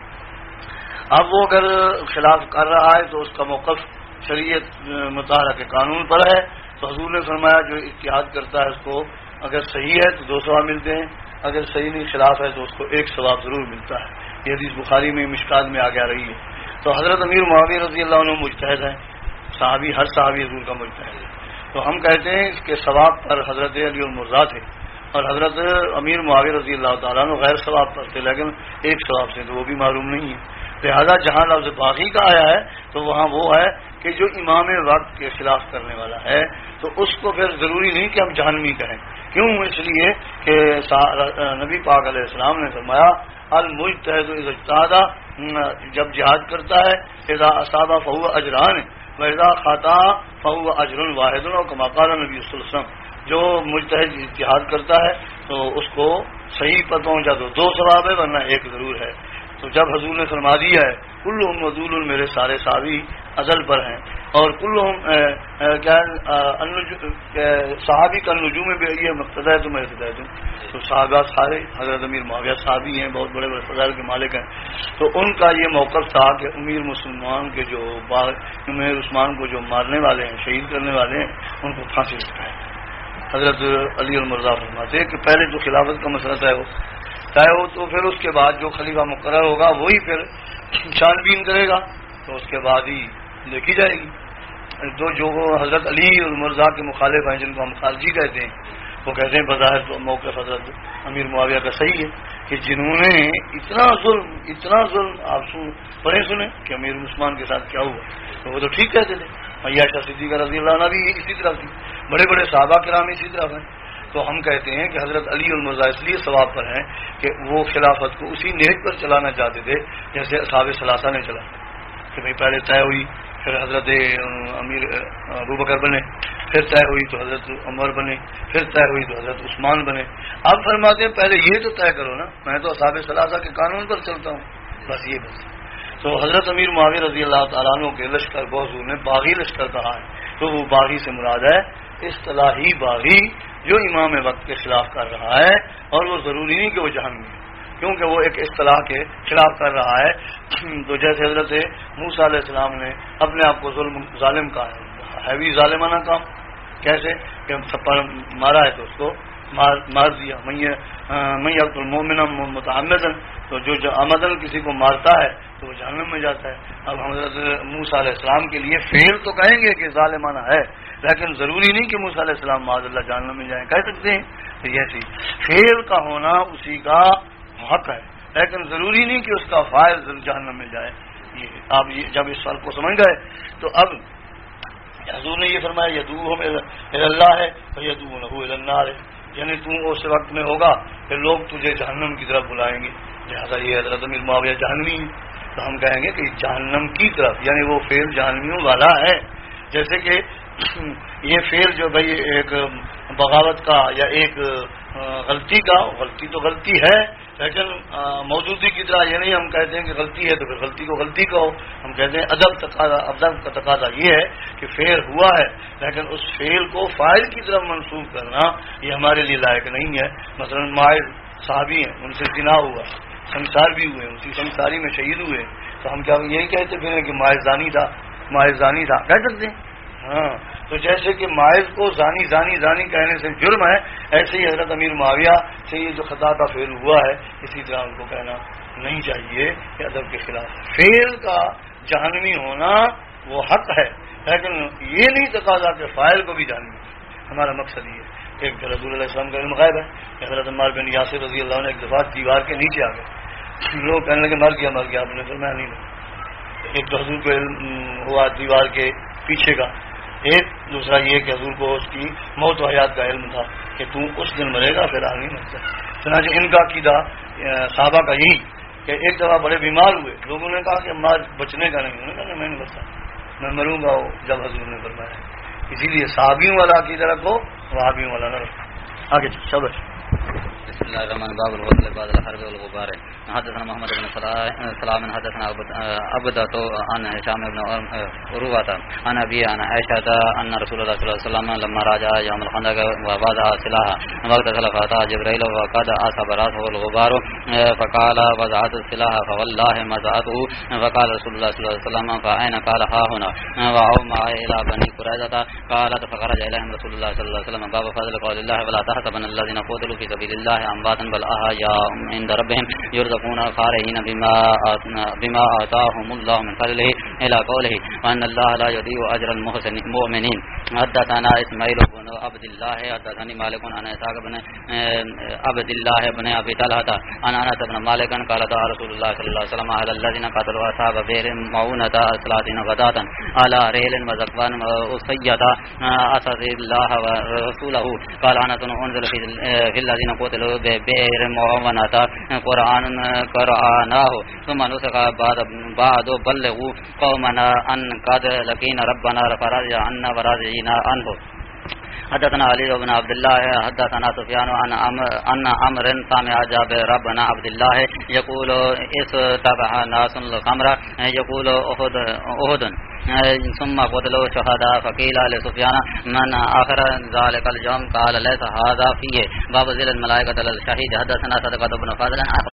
اب وہ اگر خلاف کر رہا ہے تو اس کا موقف شریعت مطالعہ کے قانون پر ہے. تو حضور نے فرمایا جو اجتہاد کرتا ہے اس کو اگر صحیح ہے تو 2 ثواب ملتے ہیں، اگر صحیح نہیں خلاف ہے تو اس کو 1 ثواب ضرور ملتا ہے. یہ حدیث بخاری میں مشکات میں آگے آ رہی ہے. تو حضرت امیر معاویہ رضی اللہ عنہ مجتہد ہیں، صحابی، ہر صحابی حضور کا مجتہد ہے. تو ہم کہتے ہیں اس کے ثواب پر حضرت علی المرضی تھے اور حضرت امیر معاویہ رضی اللہ تعالیٰ عنہ غیر ثواب پر تھے، لیکن 1 ثواب سے تو وہ بھی معلوم نہیں ہے. لہذا جہاں لفظ باغی کا آیا ہے تو وہاں وہ ہے کہ جو امام وقت کے خلاف کرنے والا ہے تو اس کو پھر ضروری نہیں کہ ہم جہنمی کہیں. کیوں؟ اس لیے کہ نبی پاک علیہ السلام نے فرمایا المجتہد اذا اجتہد، جب جہاد کرتا ہے اذا اصاب فہو اجران واذا خطا فہو اجر واحد، اور کما قال نبی صلی اللہ علیہ وسلم جو مجتہد اجتہاد کرتا ہے تو اس کو صحیح پر پہنچا تو 2 ثواب ہے ورنہ 1 ضرور ہے. تو جب حضور نے فرما دیا ہے کلہم مذول، میرے سارے صحابی ازل پر ہیں اور کلہم صحابی کا نجوم میں بھی یہ مقتدی تو میں ہدایت ہوں. تو صحابہ سارے حضرت امیر معاویہ صحابی ہیں، بہت بڑے بڑے فضائل کے مالک ہیں. تو ان کا یہ موقف تھا کہ امیر مسلمان کے جو امیر عثمان کو جو مارنے والے ہیں، شہید کرنے والے ہیں، ان کو پھانسی لٹکائے. حضرت علی المرضی فرماتے کہ پہلے جو خلافت کا مسئلہ طے ہو تو پھر اس کے بعد جو خلیفہ مقرر ہوگا وہی پھر چھان بین کرے گا تو اس کے بعد ہی دیکھی جائے گی. تو جو حضرت علی المرضی کے مخالف ہیں جن کو ہم خارجی کہتے ہیں، وہ کہتے ہیں بظاہر تو موقف حضرت امیر معاویہ کا صحیح ہے کہ جنہوں نے اتنا ظلم آپ پڑھے سنے کہ امیر عثمان کے ساتھ کیا ہوا تو وہ تو ٹھیک کہتے تھے. عائشہ صدیقہ رضی اللہ عنہ بھی اسی طرح تھی، بڑے بڑے صحابہ کرام اسی طرح ہیں. تو ہم کہتے ہیں کہ حضرت علی المرضی اس لیے ثواب پر ہیں کہ وہ خلافت کو اسی نیت پر چلانا چاہتے تھے جیسے اصحاب ثلاثہ نے چلا کہ بھئی پہلے طے ہوئی پھر حضرت امیر ابوبکر بنے، پھر طے ہوئی تو حضرت عمر بنے، پھر طے ہوئی تو حضرت عثمان بنے. اب فرماتے ہیں پہلے یہ تو طے کرو نا، میں تو اصحاب ثلاثہ کے قانون پر چلتا ہوں، بس یہ بس. تو حضرت امیر معاویہ رضی اللہ تعالیٰ عنہ کے لشکر کو حضور نے باغی لشکر کہا ہے. تو وہ باغی سے مراد ہے اصطلاحی باغی جو امام وقت کے خلاف کر رہا ہے، اور وہ ضروری نہیں کہ وہ جہنمی ہے کیونکہ وہ ایک اصطلاح کے خلاف کر رہا ہے. تو جیسے حضرت موسیٰ علیہ السلام نے اپنے آپ کو ظالم کہا ہے بھی ظالمانہ کام. کیسے کہ تھپڑ مارا ہے تو اس کو مار دیا. میں المؤمن متعمدن، تو جو عمدن کسی کو مارتا ہے تو وہ جہنم میں جاتا ہے. اب حضرت موسیٰ علیہ السلام کے لیے فعل تو کہیں گے کہ ظالمانہ ہے، لیکن ضروری نہیں کہ موسیٰ علیہ السلام معاذ اللہ جہنم میں جائیں، کہہ سکتے ہیں. تو ایسی فعل کا ہونا اسی کا حق ہے، لیکن ضروری نہیں کہ اس کا فاعل جہنم میں جائے. یہ آپ جب اس سوال کو سمجھ گئے تو اب حضور نے یہ فرمایا یدعوہم الی اللہ ہے فیدعونہ الی النار ہے، یعنی تو اس وقت میں ہوگا کہ لوگ تجھے جہنم کی طرف بلائیں گے. لہٰذا یہ حضرت امیر معاویہ جہنمی ہے. تو تو ہم کہیں گے کہ جہنم کی طرف، یعنی وہ فعل جہنمیوں والا ہے. جیسے کہ یہ فعل جو بھائی ایک بغاوت کا یا ایک غلطی کا، غلطی تو غلطی ہے، لیکن موجودگی کی طرح یہ نہیں ہم کہتے ہیں کہ غلطی ہے تو پھر غلطی کو غلطی کہو. ہم کہتے ہیں ادب کا تقاضا یہ ہے کہ فعل ہوا ہے، لیکن اس فعل کو فاعل کی طرف منسوب کرنا یہ ہمارے لیے لائق نہیں ہے. مثلا ماعز صحابی ہیں، ان سے زنا ہوا، سنسار بھی ہوئے، اسی سنساری میں شہید ہوئے، تو ہم کیا یہی کہتے پھر کہ ماعز زانی تھا کہہ سکتے ہیں؟ ہاں. تو جیسے کہ ماعز کو زانی کہنے سے جرم ہے، ایسے ہی حضرت امیر معاویہ سے یہ جو خطا کا فعل ہوا ہے اسی طرح ان کو کہنا نہیں چاہیے کہ ادب کے خلاف. فعل کا جہنمی ہونا وہ حق ہے، لیکن یہ نہیں تقاضا کہ فاعل کو بھی جہنمی. ہمارا مقصد یہ ہے. ایک رسول اللہ علیہ وسلم کا علم غائب ہے کہ حضرت عمار بن یاسر رضی اللہ عنہ ایک دفعہ دیوار کے نیچے آ گئے. لوگ کہنے لگے مر گیا آپ نے فرمایا نہیں. ایک تو حضور کو علم ہوا دیوار کے پیچھے کا، ایک دوسرا یہ کہ حضور کو اس کی موت و حیات کا علم تھا کہ تو اس دن مرے گا پھر آگے نہیں مرتا. چنانچہ ان کا عقیدہ صحابہ کا یہی کہ ایک دفعہ بڑے بیمار ہوئے، لوگوں نے کہا کہ مار بچنے کا نہیں، انہوں نے کہا میں نہیں بچتا، میں مروں گا جب حضور نے فرمایا. اسی لیے صحابیوں والا عقیدہ رکھو، وہابیوں والا نہ رکھو. آگے شاباش. بسم الله الرحمن الرحيم. باب الغسل بعد الحرب والغبار. حدثنا محمد بن سلام حدثنا عبدة عن هشام بن عروة عن أبي عن عائشة أن رسول الله صلى الله عليه وسلم لما راجع يوم الخندق ووضع سلاحا واغتسل فأتى جبريل وقد أصاب رأسه الغبار فقال وضعت السلاح فوالله ما زعته. فقال رسول الله صلى الله عليه وسلم فأين؟ قال ها هنا. وأومأ إلى بني قريظة قالت فخرج إليهم رسول الله صلى الله عليه وسلم. باب فضل قول الله ولا تحسبن الذين قتلوا في سبيل الله أمواتا بل أحياء عند ربهم يرزقون فرحين بما آتاهم الله من فضله إلى قوله وأن الله لا يضيع أجر المؤمنين. حدثنا إسماعيل بن عبد الله حدثني مالك عن إسحاق بن عبد الله بن أبي طلحة عن أنس بن مالك قال دعا رسول الله صلى الله عليه وسلم على الذين قتلوا أصحاب بئر معونة 30 غداة على ريل وزكوان أصيد أسد الله ورسوله. قال أنس أنزل في الذين قتلوا ببئر معونة قرآناه ثم نسخ بعد بلغوا قومنا أن قد لقينا ربنا فرج عنا ورضينا عنه. حدثنا علي بن عبد الله حدثنا سفيان عن عمرو سمع جابر بن عبد الله يقول استبح ناس الخمر يقول أحد ثم قتلوا شهداء. فقيل لسفيان من آخر ذلك اليوم؟ قال ليس هذا فيه باب ذل الملائكة للشهيد. حدثنا صدقة بن فضل